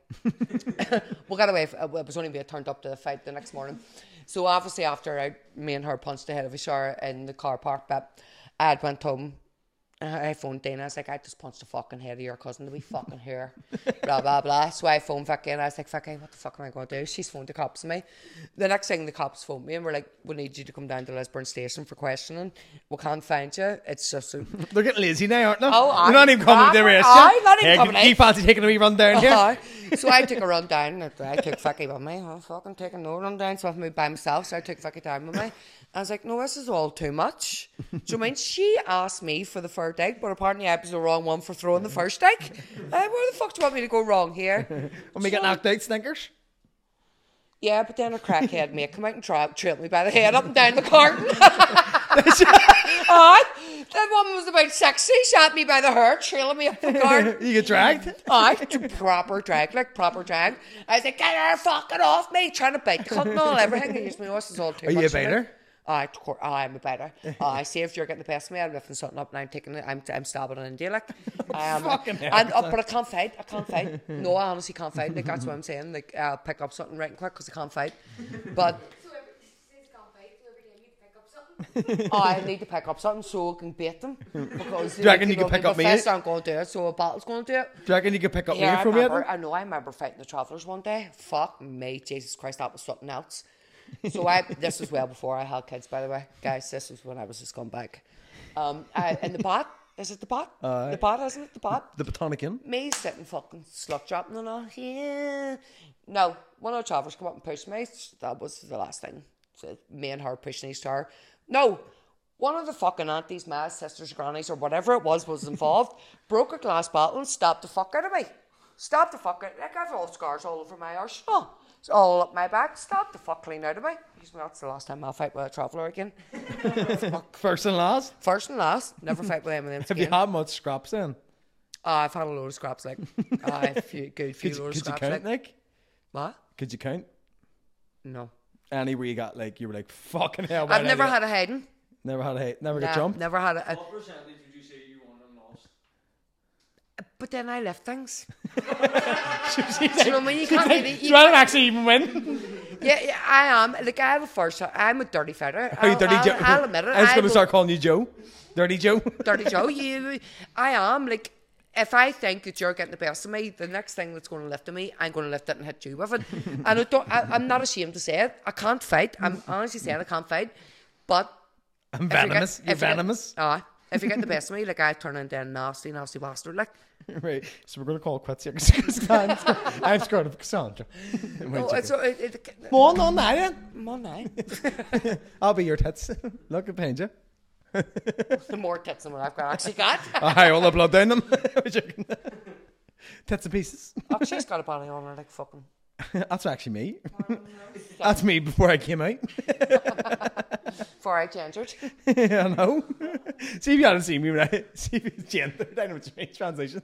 we got away. It was only me turned up to the fight the next morning. So obviously after I, me and her punched the head of each other in the car park, but I had went home. I phoned Dana. I was like, I just punched the fucking head of your cousin to be fucking here. Blah, blah, blah. So I phoned Vicky and I was like, Vicky, what the fuck am I going to do? She's phoned the cops on me. The next thing the cops phoned me and were like, we need you to come down to Lisburn Station for questioning. We can't find you. It's just... A... They're getting lazy now, aren't they? Oh, They're not even coming to the arrest. Aye, not even coming You in. fancy taking a wee run down here? Uh-huh. So I took a run down. I took Vicky with me. I'm fucking taking no run down. So I have me by myself. So I took Vicky down with me. I was like, no, this is all too much. Do you mean she asked me for the third egg, but apparently I was the wrong one for throwing the first egg? Uh, where the fuck do you want me to go wrong here? When we get knocked out, stinkers. Yeah, but then a crackhead mate come out and tra- trailed me by the head up and down the carton. Aye. That woman was about sixty, shot me by the hair, trailing me up the garden. You get dragged? Aye, proper drag, like proper drag. I was like, get her fucking off me, trying to bite, cutting all everything. And used me, this is all too Are much. you a for me. biter? Aye, of course, aye, I'm a biter. Aye, see if you're getting the best of me, I'm lifting something up and I'm taking it, I'm, I'm stabbing it in India, like. Um, Fucking hell, and, uh, but I can't fight, I can't fight. No, I honestly can't fight, like, that's what I'm saying. Like, I'll pick up something right and quick because I can't fight. But... So every, since you can't fight, so every day you pick up something. I need to pick up something so I can beat them. Because Do you reckon you know, can pick the up me? fists aren't going to do it, so a battle's going to do it. Do you reckon you could pick up Yeah, me I from me? remember, I know, I remember fighting the Travellers one day. Fuck me, Jesus Christ, that was something else. So I, this was well before I had kids, by the way. Guys, this was when I was a scumbag. Um, I, in the pot, is it the pot? Aye. The pot, isn't it? The pot? The Botanic Inn? Me sitting fucking slut dropping and all. Yeah. No, one of the Travellers come up and pushed me. That was the last thing. So me and her pushing each other. No. One of the fucking aunties, my sisters, grannies, or whatever it was, was involved, broke a glass bottle and stabbed the fuck out of me. Stabbed the fuck out. Like, I have all scars all over my arse. Oh, it's all up my back. Stabbed the fuck clean out of me. That's the last time I'll fight with a traveller again. First and last? First and last. Never fight with them and them Have you again. had much scraps then? Uh, I've had a load of scraps, like. uh, a few, good few Could, you- load of could you scraps, count, like. Nick? What? Could you count? No. Any where you got like, you were like, fucking hell. why I've did I never do had a hiding. that? Never had a hate. Never Nah, get jumped? never had a... a What percentage would you say you won and lost? but then I lift things. She's Do you know what I mean? You can't really... She'd You, rather actually even win. yeah, yeah, I am. Like, I have a first... I'm a dirty fighter. Are you I'll, Dirty I'll, Joe? I'll admit it. I was I going to will- start calling you Joe. Dirty Joe. Dirty Joe, you... I am. Like, if I think that you're getting the best of me, the next thing that's going to lift of me, I'm going to lift it and hit you with it. And I don't, I, I'm not ashamed to say it. I can't fight. I'm honestly saying I can't fight. But... I'm if you get- venomous. You're if you get- venomous. Aye. If you get the best of me, like, I turn into a nasty, nasty bastard, like... Right. So we're going to call it quits here. 'cause I'm scared- I'm scared of Cassandra. No, it's... It, it, it, Come on, on now then. come on now. I'll be your tits. Look behind you. The more tits than what I've got, actually got. I all the blood down them. Tits and pieces. Oh, she's got a body on her, like, fucking... That's actually me. That's me before I came out. Before I gendered. I know. See if you hadn't seen me when I see if it's gendered. I know what you mean. Translation.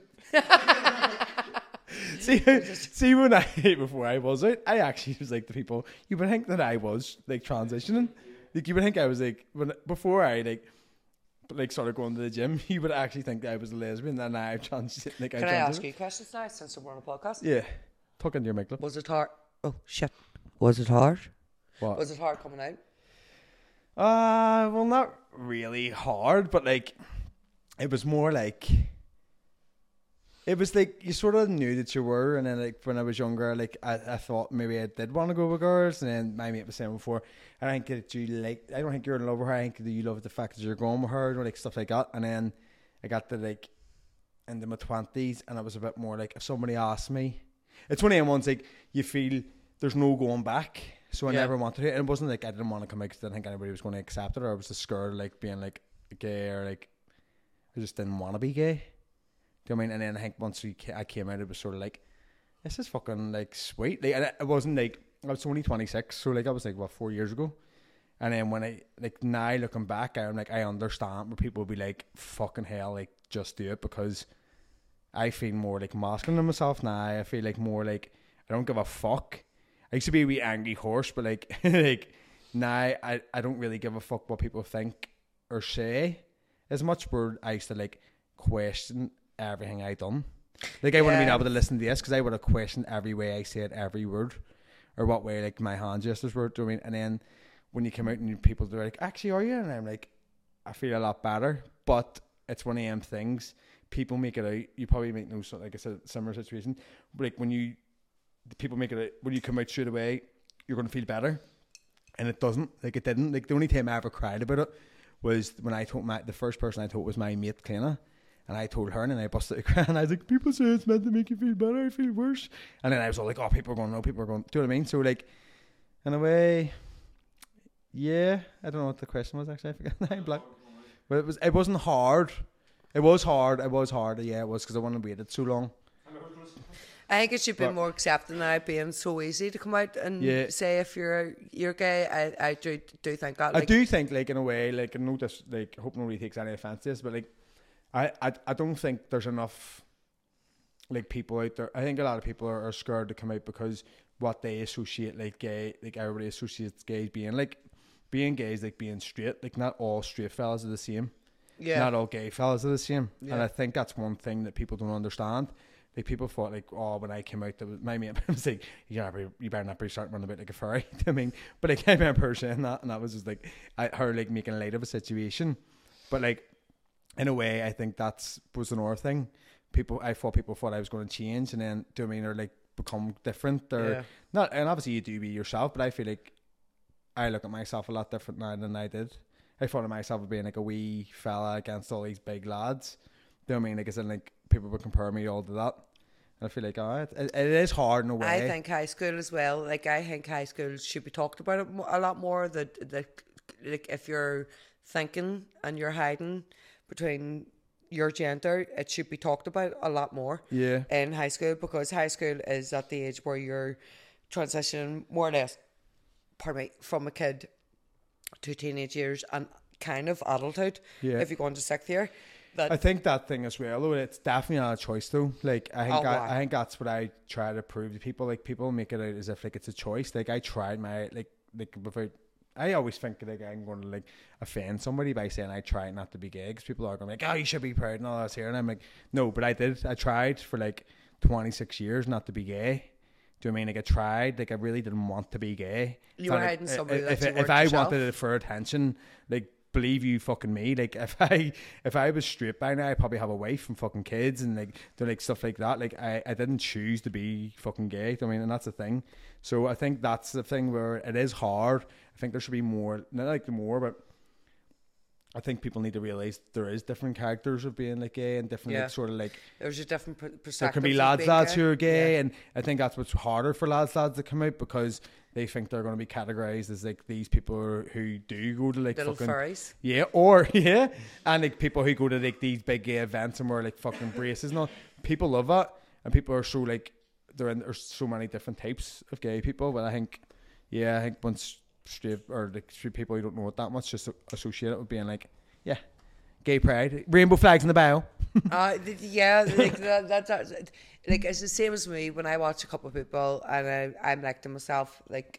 see, see when I before I was out, I actually was like the people. You would think that I was like transitioning. Like you would think I was like when before I like. Like started going to the gym, you would actually think that I was a lesbian, and now I've trans. Like, Can I ask you questions now, since we're on a podcast? Yeah, talk into your mic. Look. Was it hard? Oh, shit. Was it hard? What? Was it hard coming out? Uh, well, not really hard, but like, it was more like, it was like you sort of knew that you were, and then like when I was younger, like I, I thought maybe I did want to go with girls, and then my mate was saying before, I think that you like, I don't think you're in love with her, I think that you love the fact that you're going with her, or like stuff like that, and then I got to like into my twenties, and it was a bit more like if somebody asked me, it's one of them ones like you feel there's no going back. So I Yeah. never wanted it. And it wasn't like I didn't want to come out because I didn't think anybody was going to accept it, or I was just scared of like being like gay, or like I just didn't want to be gay. Do you know what I mean? And then I think once we ca- I came out, it was sort of like, this is fucking like sweet. Like, and it, it wasn't like, I was only twenty-six, so like I was like, what, four years ago? And then when I, like now looking back, I'm like, I understand where people will be like, fucking hell, like just do it, because I feel more like masculine in myself now. I feel like more like, I don't give a fuck. I used to be a wee angry horse, but like, like now I, I don't really give a fuck what people think or say as much, where I used to like question everything I done. Like I wouldn't have Yeah. been able to listen to this because I would have questioned every way I said every word, or what way like my hand gestures were doing. And then when you come out and you, people are like, "Actually, are you?" And I'm like, I feel a lot better. But it's one of them things. People make it out. You probably make no so- like I said, similar situation. But like when you, the people make it out when you come out straight away, you're gonna feel better, and it doesn't. Like it didn't. Like the only time I ever cried about it was when I told my the first person I told was my mate Clina. And I told her, and then I busted a crying. And I was like, people say it's meant to make you feel better. I feel worse. And then I was all like, oh, people are going, no, people are going. Do you know what I mean? So, like, in a way, yeah. I don't know what the question was, actually. I forgot. I'm black. But it, was, it wasn't hard. It was hard. It was hard. Yeah, it was because I wouldn't have waited so long. I think it should be But- more accepted now, being so easy to come out and Yeah. say if you're you're gay. I, I do do think that. I Like, do think, like, in a way, like, I know this, like, I hope nobody takes any offense to this, but, like, I, I, I don't think there's enough, like, people out there. I think a lot of people are, are scared to come out because what they associate, like, gay, like, everybody associates gays being, like, being gay is like being straight. Like, not all straight fellas are the same. yeah, Not all gay fellas are the same. Yeah. And I think that's one thing that people don't understand. Like, people thought, like, oh, when I came out, there was, my mate was like, you, gotta be, you better not be starting running about like a furry. I mean, but like, I remember saying that, and that was just like, I, her, like, making light of a situation. But, like, in a way, I think that's was another thing. People, I thought people thought I was going to change, and then, do you know what I mean, or like become different, or Yeah. not. And obviously, you do be yourself, but I feel like I look at myself a lot different now than I did. I thought of myself as being like a wee fella against all these big lads. Do you know what I mean? Like, as in, like, people would compare me all to that. And I feel like, oh, it, it, it is hard in a way. I think high school as well. Like, I think high school should be talked about it mo- a lot more. That that like if you're thinking and you're hiding between your gender, it should be talked about a lot more. Yeah. In high school, because high school is at the age where you're transitioning more or less, pardon me, from a kid to teenage years and kind of adulthood. Yeah. If you go into sixth year, that I think that thing as well, though, it's definitely not a choice, though. Like, I think Oh, I, wow. I think that's what I try to prove to people. Like, people make it out as if, like, it's a choice. Like, I tried my, like, like without, I always think, like, I'm going to, like, offend somebody by saying I tried not to be gay, because people are going to be like, oh, you should be proud and all that's here. And I'm like, no, but I did. I tried for, like, twenty-six years not to be gay. Do you know what I mean? Like, I tried. Like, I really didn't want to be gay. You So, were like, hiding somebody if, that you if, weren't if I yourself. wanted it for attention, like, believe you fucking me, like, if I if I was straight by now, I'd probably have a wife and fucking kids and like do like stuff like that. Like, I, I didn't choose to be fucking gay. I mean, and that's the thing. So I think that's the thing where it is hard. I think there should be more, not like the more, but I think people need to realize there is different characters of being like gay and different Yeah. like sort of like there's a different per- perspective. there can be of lads being lads gay. who are gay, Yeah. and I think that's what's harder for lads lads to come out because they think they're going to be categorized as like these people who do go to like Little fucking furries. yeah, or yeah, and like people who go to like these big gay events and wear like fucking braces and all. People love that, and people are so like there. There's so many different types of gay people, but I think yeah, I think once straight or like straight people who don't know it that much just associate it with being like yeah, gay pride, rainbow flags in the bio. Uh, th- yeah, like that, that, that, like it's the same as me when I watch a couple of people and I, I'm like to myself, like,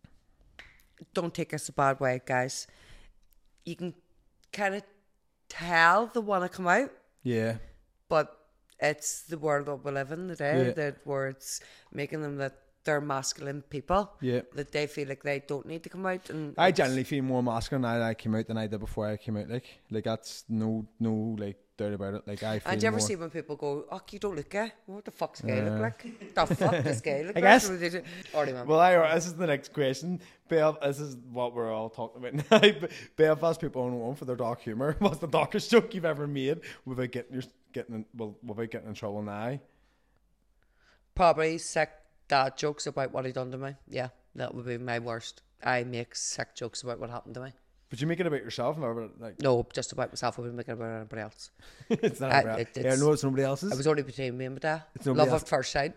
don't take this a bad way, guys. You can kind of tell they want to come out, Yeah, but it's the world that we live in today, Yeah. that where it's making them that they're masculine people, yeah. that they feel like they don't need to come out. And I it's- generally feel more masculine now that I came out than I did before I came out. Like, like that's no, no, like doubt about it. Like I feel And do you ever more. see when people go, "Oh, you don't look gay. What the fuck's gay Uh, look like? The fuck does gay look I like?" guess. Already, man. Well, I, this is the next question. Belf- this is what we're all talking about now. But Belfast people are known for their dark humour. What's the darkest joke you've ever made without getting your, getting in, well, without getting in trouble now? Probably sick dad jokes about what he done to me. Yeah, that would be my worst. I make sick jokes about what happened to me. But you make it about yourself, never like No, just about myself. I wouldn't make it about anybody else. it's not I- about. it- yeah, it's- no, it's somebody else's. It was only between me and my dad. It's nobody Love else. at first sight.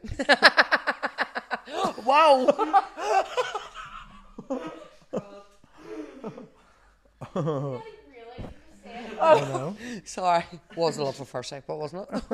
Wow. Really? Say it. I don't know. Sorry, was a love at first sight, but wasn't it?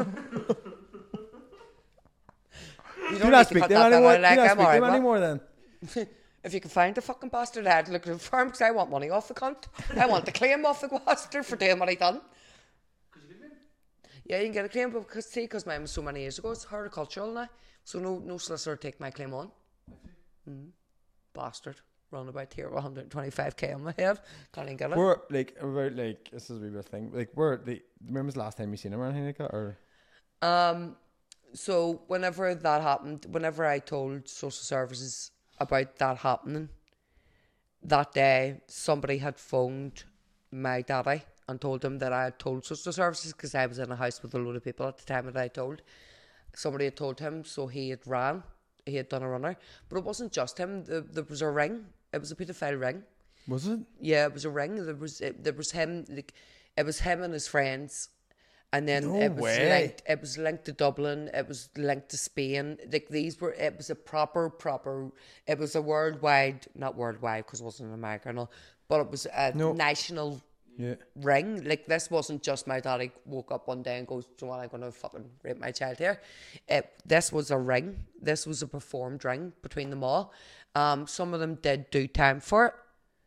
You Do don't not need to speak cut to him that bit anymore. out, Do like, not I'm speak to alright, him man. anymore then. If you can find the fucking bastard, I'd look at the firm because I want money off the cunt. I want the claim off the bastard for doing what he done. Yeah, you can get a claim, but because see, because mine was so many years ago, it's horticultural now, so no no solicitor take my claim on. Mm. Bastard, run about here with one hundred twenty-five k on my head, can't even get it. We're like about like this is a wee bit of thing. Like we're the remember the last time you seen him or anything like that, or Um, so whenever that happened, whenever I told social services about that happening, that day somebody had phoned my daddy and told him that I had told social services because I was in a house with a load of people at the time that I told. Somebody had told him, so he had ran. He had done a runner, but it wasn't just him. There, there was a ring. It was a paedophile ring. was it? Yeah, it was a ring. There was it, there was him. Like, it was him and his friends, and then No it was way. linked. It was linked to Dublin. It was linked to Spain. Like these were. It was a proper, proper. It was a worldwide, not worldwide because it wasn't American, but it was a No. national Yeah. ring. Like this wasn't just my daddy woke up one day and goes, "Do you know what? I'm gonna fucking rape my child here." It, this was a ring. This was a performed ring between them all. Um, some of them did do time for it.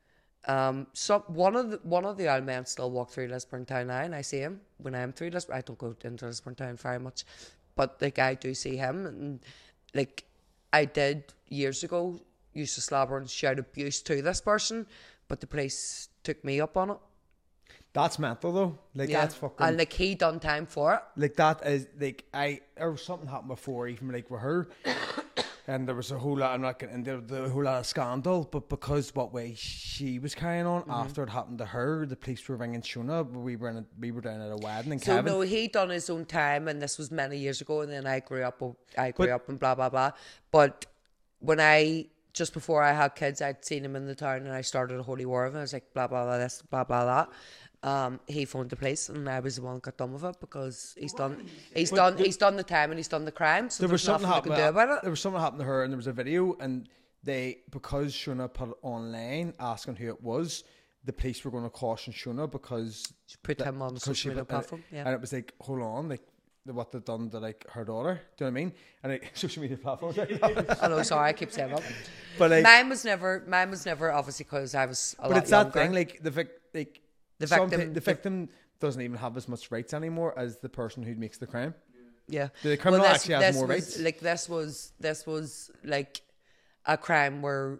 Um, some one of the one of the old men still walk through Lisburn Town now, and I see him when I'm through Lisburn. I don't go into Lisburn Town very much, but like I do see him, and like I did years ago, used to slobber and shout abuse to this person, but the police took me up on it. That's mental though. Like that's fucking. and like he done time for it. Like that is like I or something happened before even like with her, and there was a whole lot. I'm not getting into the whole lot of scandal, but because what way she was carrying on Mm-hmm. after it happened to her, the police were ringing Shona. We were in a, we were down at a wedding in So Kevin. no, he done his own time, and this was many years ago. And then I grew up, I grew But- up, and blah blah blah. But when I just before I had kids, I'd seen him in the town, and I started a holy war of it. I was like blah blah blah this, blah blah that. Um, he phoned the police, and I was the one that got done with it because he's done, he's But done, the- he's done the time, and he's done the crime. So there was there's something nothing they happened. can do about it. There was something happened to her, and there was a video, and they because Shona put it online asking who it was, the police were going to caution Shona because She put that- him on the because she social media put- and it- platform. Yeah. and it was like, hold on, like the- what they've done to like her daughter. Do you know what I mean? And like social media platforms, I know. Sorry, I keep saying that. but like, Mine was never. Mine was never obviously because I was a but lot it's that younger. thing, like the vic, like The some victim- pe- the victim doesn't even have as much rights anymore as the person who makes the crime. Yeah. The criminal this- actually has this more was, rights. Like this was this was like a crime where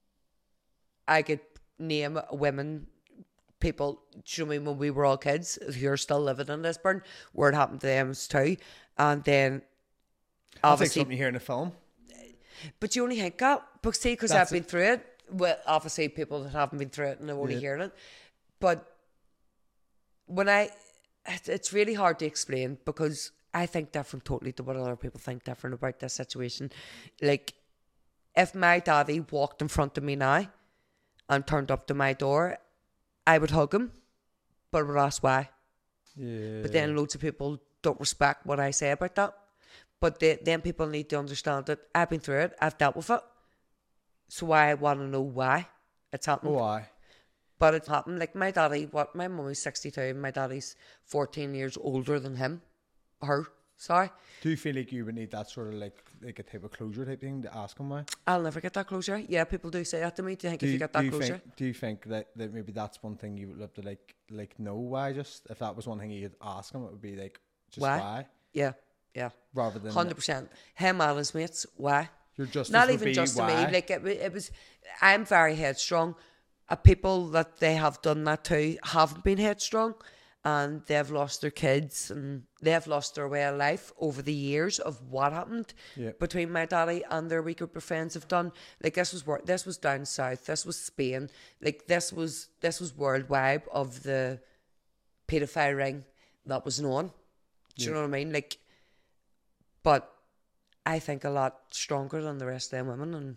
I could name women, people, do you know what I mean, when we were all kids who are still living in Lisburn, where it happened to them too. And then That's like obviously, something you hear in a film. but you only think that, but see, because That's I've been through it. Well, obviously, people that haven't been through it and are only Yeah. hearing it. But when I, it- it's really hard to explain because I think different totally to what other people think different about this situation. Like, if my daddy walked in front of me now and turned up to my door, I would hug him, but I would ask why. Yeah. But then loads of people don't respect what I say about that. But they, then people need to understand that I've been through it, I've dealt with it. So I want to know why it's happened. why? But it's happened. Like my daddy, what my mummy's sixty-two, and my daddy's fourteen years older than him. Her, sorry. Do you feel like you would need that sort of like like a type of closure type thing to ask him why? I'll never get that closure. Yeah, people do say that to me. Do you think Do if you, you get do that you closure? think do you think that, that maybe that's one thing you would love to like like know why? Just if that was one thing you could ask him, it would be like just Why? why, Yeah, yeah. rather than Hundred percent. Him and his mates. Why? your justice Not would even be just to why. me. Like it, wa- it was. I'm very headstrong. Uh, people that they have done that to haven't been headstrong, and they've lost their kids and they've lost their way of life over the years of what happened Yeah. between my daddy and their wee group of friends have done. Like this was wor- this was down south. This was Spain. Like this was this was worldwide of the paedophile ring that was known. Do you Yeah. know what I mean? Like, but I think a lot stronger than the rest of them women, and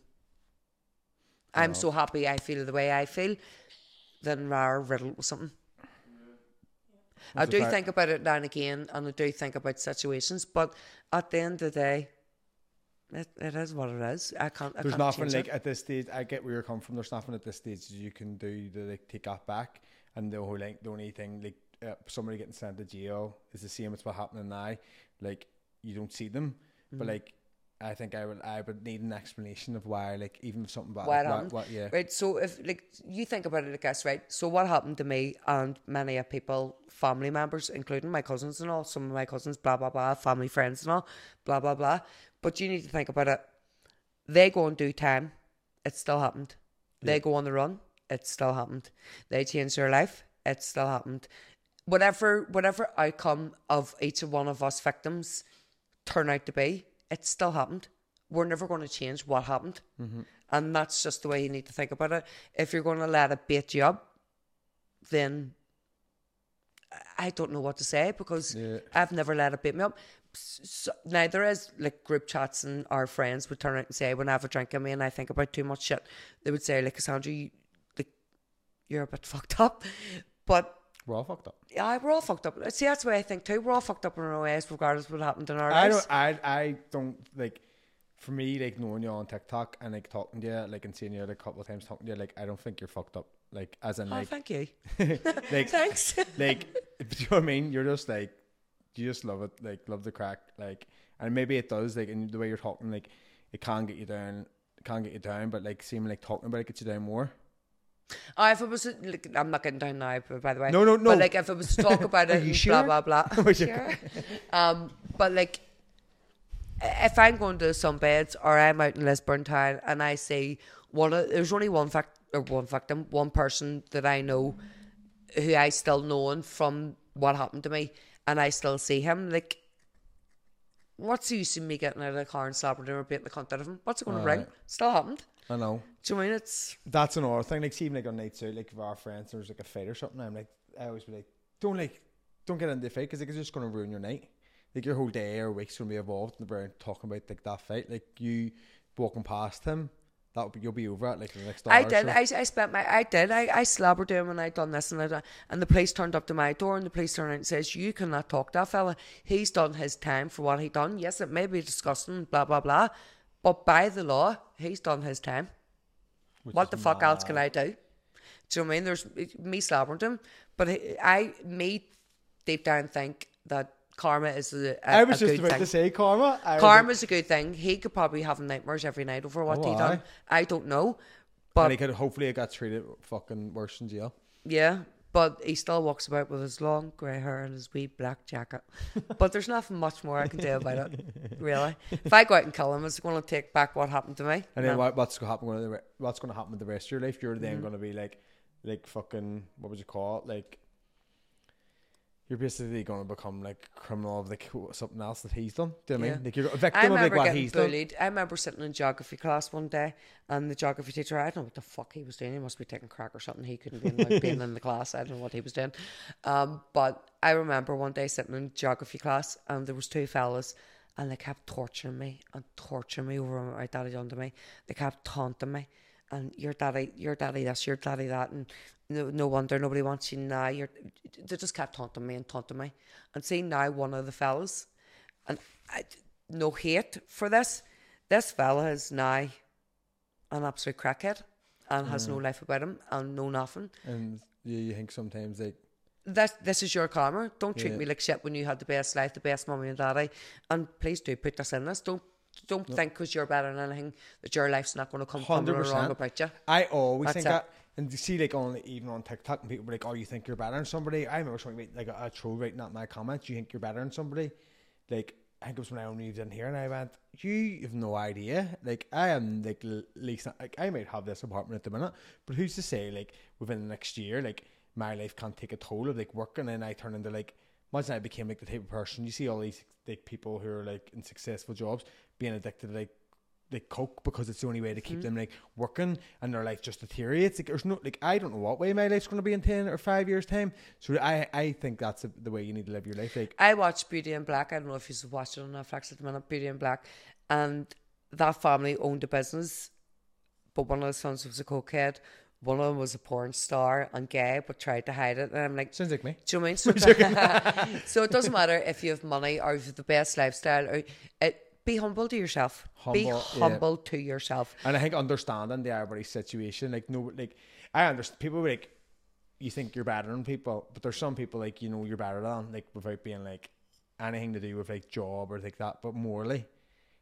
I'm know. so happy I feel the way I feel than Rara riddled with something. I That's a do fact. think about it now and again, and I do think about situations, but at the end of the day, it, it is what it is. I can't. I There's can't nothing change like it. at this stage. I get where you're coming from. There's nothing at this stage you can do to like take that back. And the whole like the only thing like uh, somebody getting sent to jail is the same as what happening now. Like you don't see them, but Mm. like I think I would I would need an explanation of why, like, even if something bad, Why it like, happened. what, what, yeah. Right, so if like you think about it like this, right? So what happened to me and many of people, family members, including my cousins and all, some of my cousins, blah blah blah, family friends and all, blah blah blah. But you need to think about it. They go and do time, it still happened. They Yeah. go on the run, it still happened. They change their life, it still happened. Whatever whatever outcome of each one of us victims turn out to be, it still happened. We're never going to change what happened. Mm-hmm. And that's just the way you need to think about it. If you're going to let it bait you up, then I don't know what to say, because Yeah. I've never let it bait me up. So, now, there is like group chats, and our friends would turn out and say, when I have a drink in me and I think about too much shit, they would say, like, Cassandra, you, like, you're a bit fucked up. But We're all fucked up. yeah, we're all fucked up. See, that's the way I think too. We're all fucked up in our ways, regardless of what happened in our I lives. don't. I. I don't like. For me, like, knowing you on TikTok and like talking to you, like, and seeing you like, a couple of times talking to you, like, I don't think you're fucked up. Like, as in, Oh, like, thank you. like, Thanks. like, do you know what I mean? You're just like, you just love it, like, love the crack, like, and maybe it does, like, and the way you're talking, like, it can get you down, it can get you down, but like, seeming like talking about it gets you down more. Oh, if it was, like, I'm not getting down now, but by the way. No, no, no. But like, if it was to talk about Are it, you and sure? blah blah blah. Are you Sure. Um, but like, if I'm going to Sunbeds or I'm out in Lisburn town and I see one, of, there's only one fact or one victim, one person that I know, who I still know from what happened to me, and I still see him. Like, what's the use of me getting out of the car and slapping him or beating the cunt out of him? What's it going to bring? Alright. Still happened. I know. Do you mean it's? That's another thing. Like, see, even like on nights out, like if our friends there's like a fight or something, I'm like, I always be like, don't like, don't get into the fight, because like, it's just gonna ruin your night. Like, your whole day or week's gonna be involved in around talking about like that fight. Like, you walking past him, that would be, you'll be over it like the next hour. I or did. so. I, I spent my. I did. I, I slobbered him and I done this and I done. And the police turned up to my door and the police turned out and says, "You cannot talk to that fella. He's done his time for what he done. Yes, it may be disgusting, blah blah blah, but by the law, he's done his time. Which What is the fuck else can mad. I do? Do you know what I mean? There's me slobbering him, but he- I, me, deep down think that karma is a, a, I was a just good about thing. to say karma. I was Karma's a good thing. He could probably have nightmares every night over what Oh, he done. aye. I don't know, like, but and he could hopefully it got treated fucking worse in jail. yeah, but he still walks about with his long grey hair and his wee black jacket. But there's nothing much more I can do about it, really. If I go out and kill him, it's going to take back what happened to me. And then No. what, what's going to happen? With the, re- what's going to happen with the rest of your life? You're then Mm-hmm. going to be like, like fucking, what would you call it? Like, you're basically going to become like criminal of like something else that he's done. Do you know what I Yeah. mean? Like, you're a I victim of like remember what getting he's done. bullied. I remember sitting in geography class one day, and the geography teacher, I don't know what the fuck he was doing. He must be taking crack or something. He couldn't be in, like, being in the class. I don't know what he was doing. Um, but I remember one day sitting in geography class, and there was two fellas, and they kept torturing me and torturing me over what my daddy done to me. They kept taunting me, and your daddy, your daddy this, your daddy that, and no, no wonder nobody wants you now. You're, they just kept taunting me and taunting me. And see now one of the fellas, and I, no hate for this, this fella is now an absolute crackhead and has no life about him and no nothing. And you, you think sometimes like, This, this is your karma. Don't treat Yeah. me like shit when you had the best life, the best mummy and daddy. And please do put this in this. Don't don't think because you're better than anything that your life's not going to come tumbling one hundred wrong percent. about you. I always That's think it. that. And you see, like, on even on TikTok, and people be like, "Oh, you think you're better than somebody?" I remember something like a, a troll writing that in my comments. You think you're better than somebody? Like, I think it was when I only lived in here, and I went, "You have no idea. Like, I am like l- least like I might have this apartment at the minute, but who's to say like within the next year, like my life can't take a toll of like working, and I turn into like." Imagine I became like the type of person you see all these like people who are like in successful jobs being addicted to like like coke because it's the only way to keep them like working, and their life just deteriorates. Like, there's no like I don't know what way my life's going to be in ten or five years time. So I I think that's the, the way you need to live your life. Like, I watched Beauty and Black. I don't know if you've watched it on Netflix at the minute, Beauty and Black. And that family owned a business, but one of the sons was a cokehead. One of them was a porn star and gay, but tried to hide it. And I'm like, sounds like me. do you know what I mean? So, so it doesn't matter if you have money or if you have the best lifestyle. Or it, be humble to yourself. be Humble, yeah. humble to yourself. And I think understanding the everybody's situation, like no, like I understand people like you think you're better than people, but there's some people like you know you're better than like without being like anything to do with like job or like that, but morally,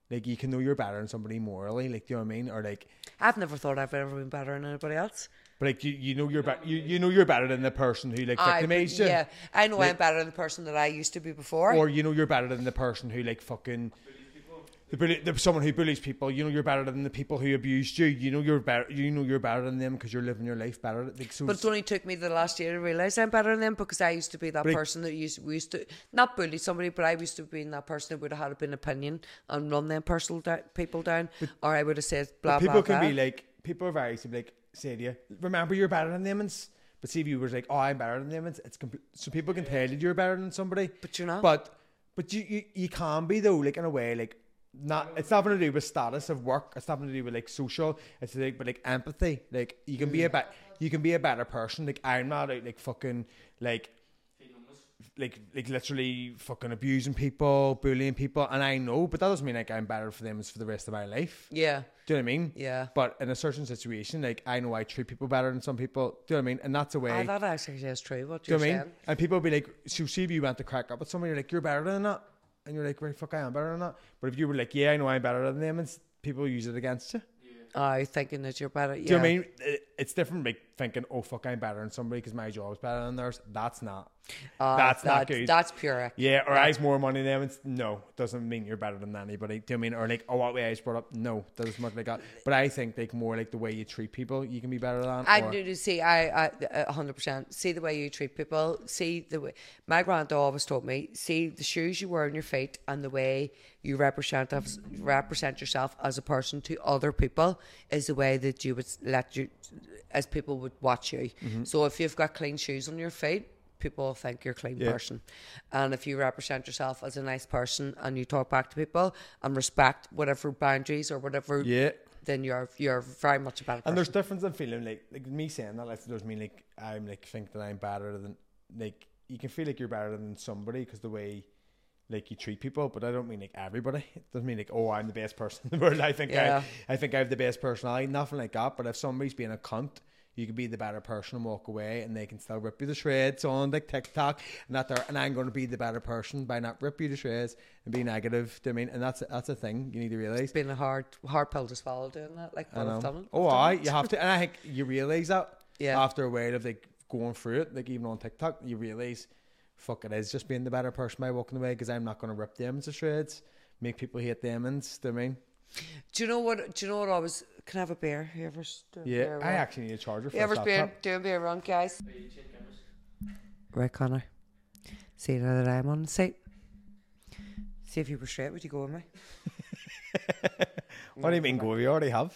Like, you can know you're better than somebody morally, like, do you know what I mean? Or like, I've never thought I've ever been better than anybody else. but like, you, you know you're better. You, you know you're better than the person who like I, victimized you. yeah, I know Like- I'm better than the person that I used to be before. Or you know you're better than the person who like fucking the, bully, the someone who bullies people. You know you're better than the people who abused you. You know you're better. You know you're better than them because you're living your life better. Like, so But it only took me the last year to realise I'm better than them, because I used to be that But it- person that used we used to not bully somebody, but I used to be that person that would have had an opinion and run them personal da- people down, or I would have said blah but people blah can blah. be like, people are very easy to like say to you, remember you're better than them. And s- but see if you were like, oh, I'm better than them. It's, it's compl- so people can tell you you're better than somebody. But you're not. But but you, you you can be though, like in a way, like not. It's nothing to do with status of work. It's nothing to do with like social. It's like but like empathy. Like you can be a bet. You can be a better person. Like I'm not out like fucking like. Like, like literally fucking abusing people, bullying people, and I know, but that doesn't mean like I'm better for them as for the rest of my life. yeah, Do you know what I mean? yeah. But in a certain situation, like I know I treat people better than some people. Do you know what I mean? And that's a way. Ah, that actually is true. What do you're you know what I mean? saying. And people will be like, so see if you went to crack up with somebody, you're like, you're better than that, and you're like, right, fuck, I am better than that. But if you were like, yeah, I know I'm better than them, and s- people use it against you. I thinking that you're better. Yeah. Do you know what I mean? It- It's different, like thinking, oh fuck, I'm better than somebody because my job's better than theirs. That's not. Ah, that's not that's, good. That's pure. Yeah, or I have more money than them. It's, no, doesn't mean you're better than anybody. Do you know what I mean? Or like, oh, what way I was brought up? No, doesn't look like that. But I think like more like the way you treat people, you can be better than. I or, do to see. I, I, a hundred percent. See the way you treat people. See the way my granddad always taught me. See the shoes you wear on your feet and the way you represent us, represent yourself as a person to other people is the way that you would let you, as people would watch you. Mm-hmm. So if you've got clean shoes on your feet, people will think you're a clean Yeah. person. And if you represent yourself as a nice person and you talk back to people and respect whatever boundaries or whatever, Yeah. then you're you're very much a better person. And there's difference in feeling like like me saying that like doesn't mean like I'm like think that I'm better than like you can feel like you're better than somebody because the way like you treat people, but I don't mean like everybody. It doesn't mean like, oh, I'm the best person in the world. I think Yeah. I I think I have the best personality. Nothing like that. But if somebody's being a cunt, you can be the better person and walk away, and they can still rip you to shreds on like TikTok, and that there. And I'm going to be the better person by not rip you to shreds and be negative. Do you know what I mean? And that's that's a thing you need to realize. It's been a hard hard pill to swallow doing that. Like, I but know. I've done it. Oh, I've done I it. you have to, and I think you realize that Yeah. after a while of like going through it, like even on TikTok, you realize, fuck, it is just being the better person by walking away because I'm not going to rip them to shreds, make people hate them, and do you know what I mean? Do you know what? Do you know what I was? Can I have a beer? You ever s- do a Yeah, beer I run? actually need a charger for You ever this beer, laptop. do a beer run, guys? Are you check cameras? Right, Connor. See now that I'm on the seat. See if you were straight. Would you go with me? What do you mean, go? You already have.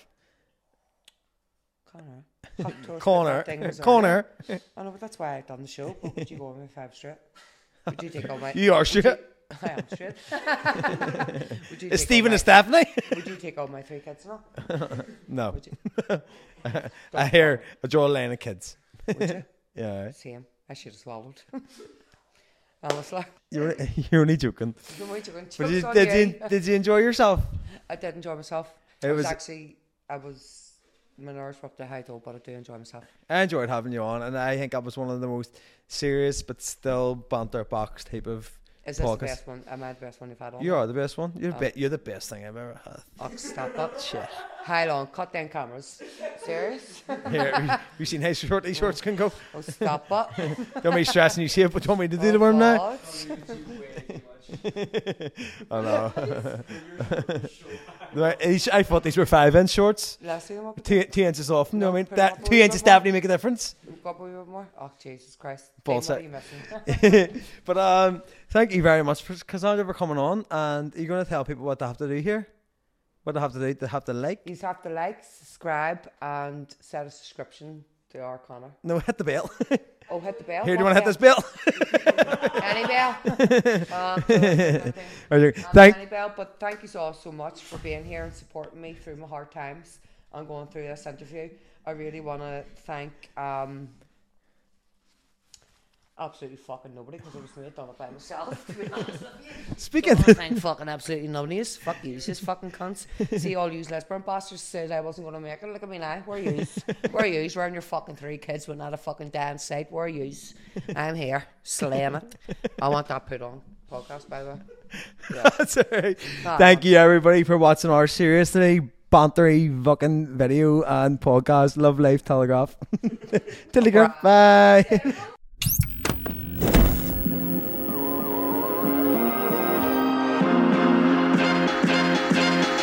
Connor. Talk to us Corner, about that thing was corner. earlier. I know, but that's why I've done the show. But would you go with me if I'm straight? Would you take all my? You are straight. I am straight. Would you Is take Stephen all and Stephanie? my, Would you take all my three kids now? No. Would you? I hear I draw a line of kids. Would you? Yeah. Same. I should have swallowed. Honestly. You're, you're only joking. Don't worry, you're going But to did, on did, you. you, did you enjoy yourself? I did enjoy myself. It I was, was- actually, I was, my nerves were up to high though, but I do enjoy myself. I enjoyed having you on, and I think that was one of the most serious but still banter box type of Is this podcast. the best one? Am I the best one you've had on? You are the best one. You're, Oh. be- you're the best thing I've ever had. Oh, stop that. Shit. How long? Cut down cameras. Serious? Here, you seen how short these shorts can go? Oh, stop it. Don't be stressing you shape, but do you want me to do the Oh, worm now? God. I know. Right, these- I thought these were five inch shorts. Let's see them up. Two, two inches off them, you know what I mean? No, put it up That, a two wee inches bit more. definitely make a difference. Go up a wee bit more. Oh, Jesus Christ. Balls Dean, out. what are you missing? But um, thank you very much for Cassandra for coming on. And you're going to tell people what they have to do here? What they have to do? They have to like? You have to like, subscribe, and set a subscription to our Connor. No, hit the bell. Oh, hit the bell. Here, do you What want to hit this bell? bell? Any bell? Um, so- Or you- Um, Thank. Annie Bell, but thank you all so much for being here and supporting me through my hard times and going through this interview. I really want to thank um, absolutely fucking nobody because it was me that done it by myself. To be honest with you. Speaking. I want to thank fucking absolutely nobody. Fuck you, just fucking cunts. See all you lesbian bastards said I wasn't going to make it. Look at me now. Where are you? Where are you? Wearing your fucking three kids but not a fucking damn sight. Where are you? I'm here, slaying it. I want that put on podcast by the way. Yeah. That's all right. Ah, Thank you, everybody, for watching our seriously bantery fucking video and podcast. Love Life Telegraph. Telegraph. Bye. Everyone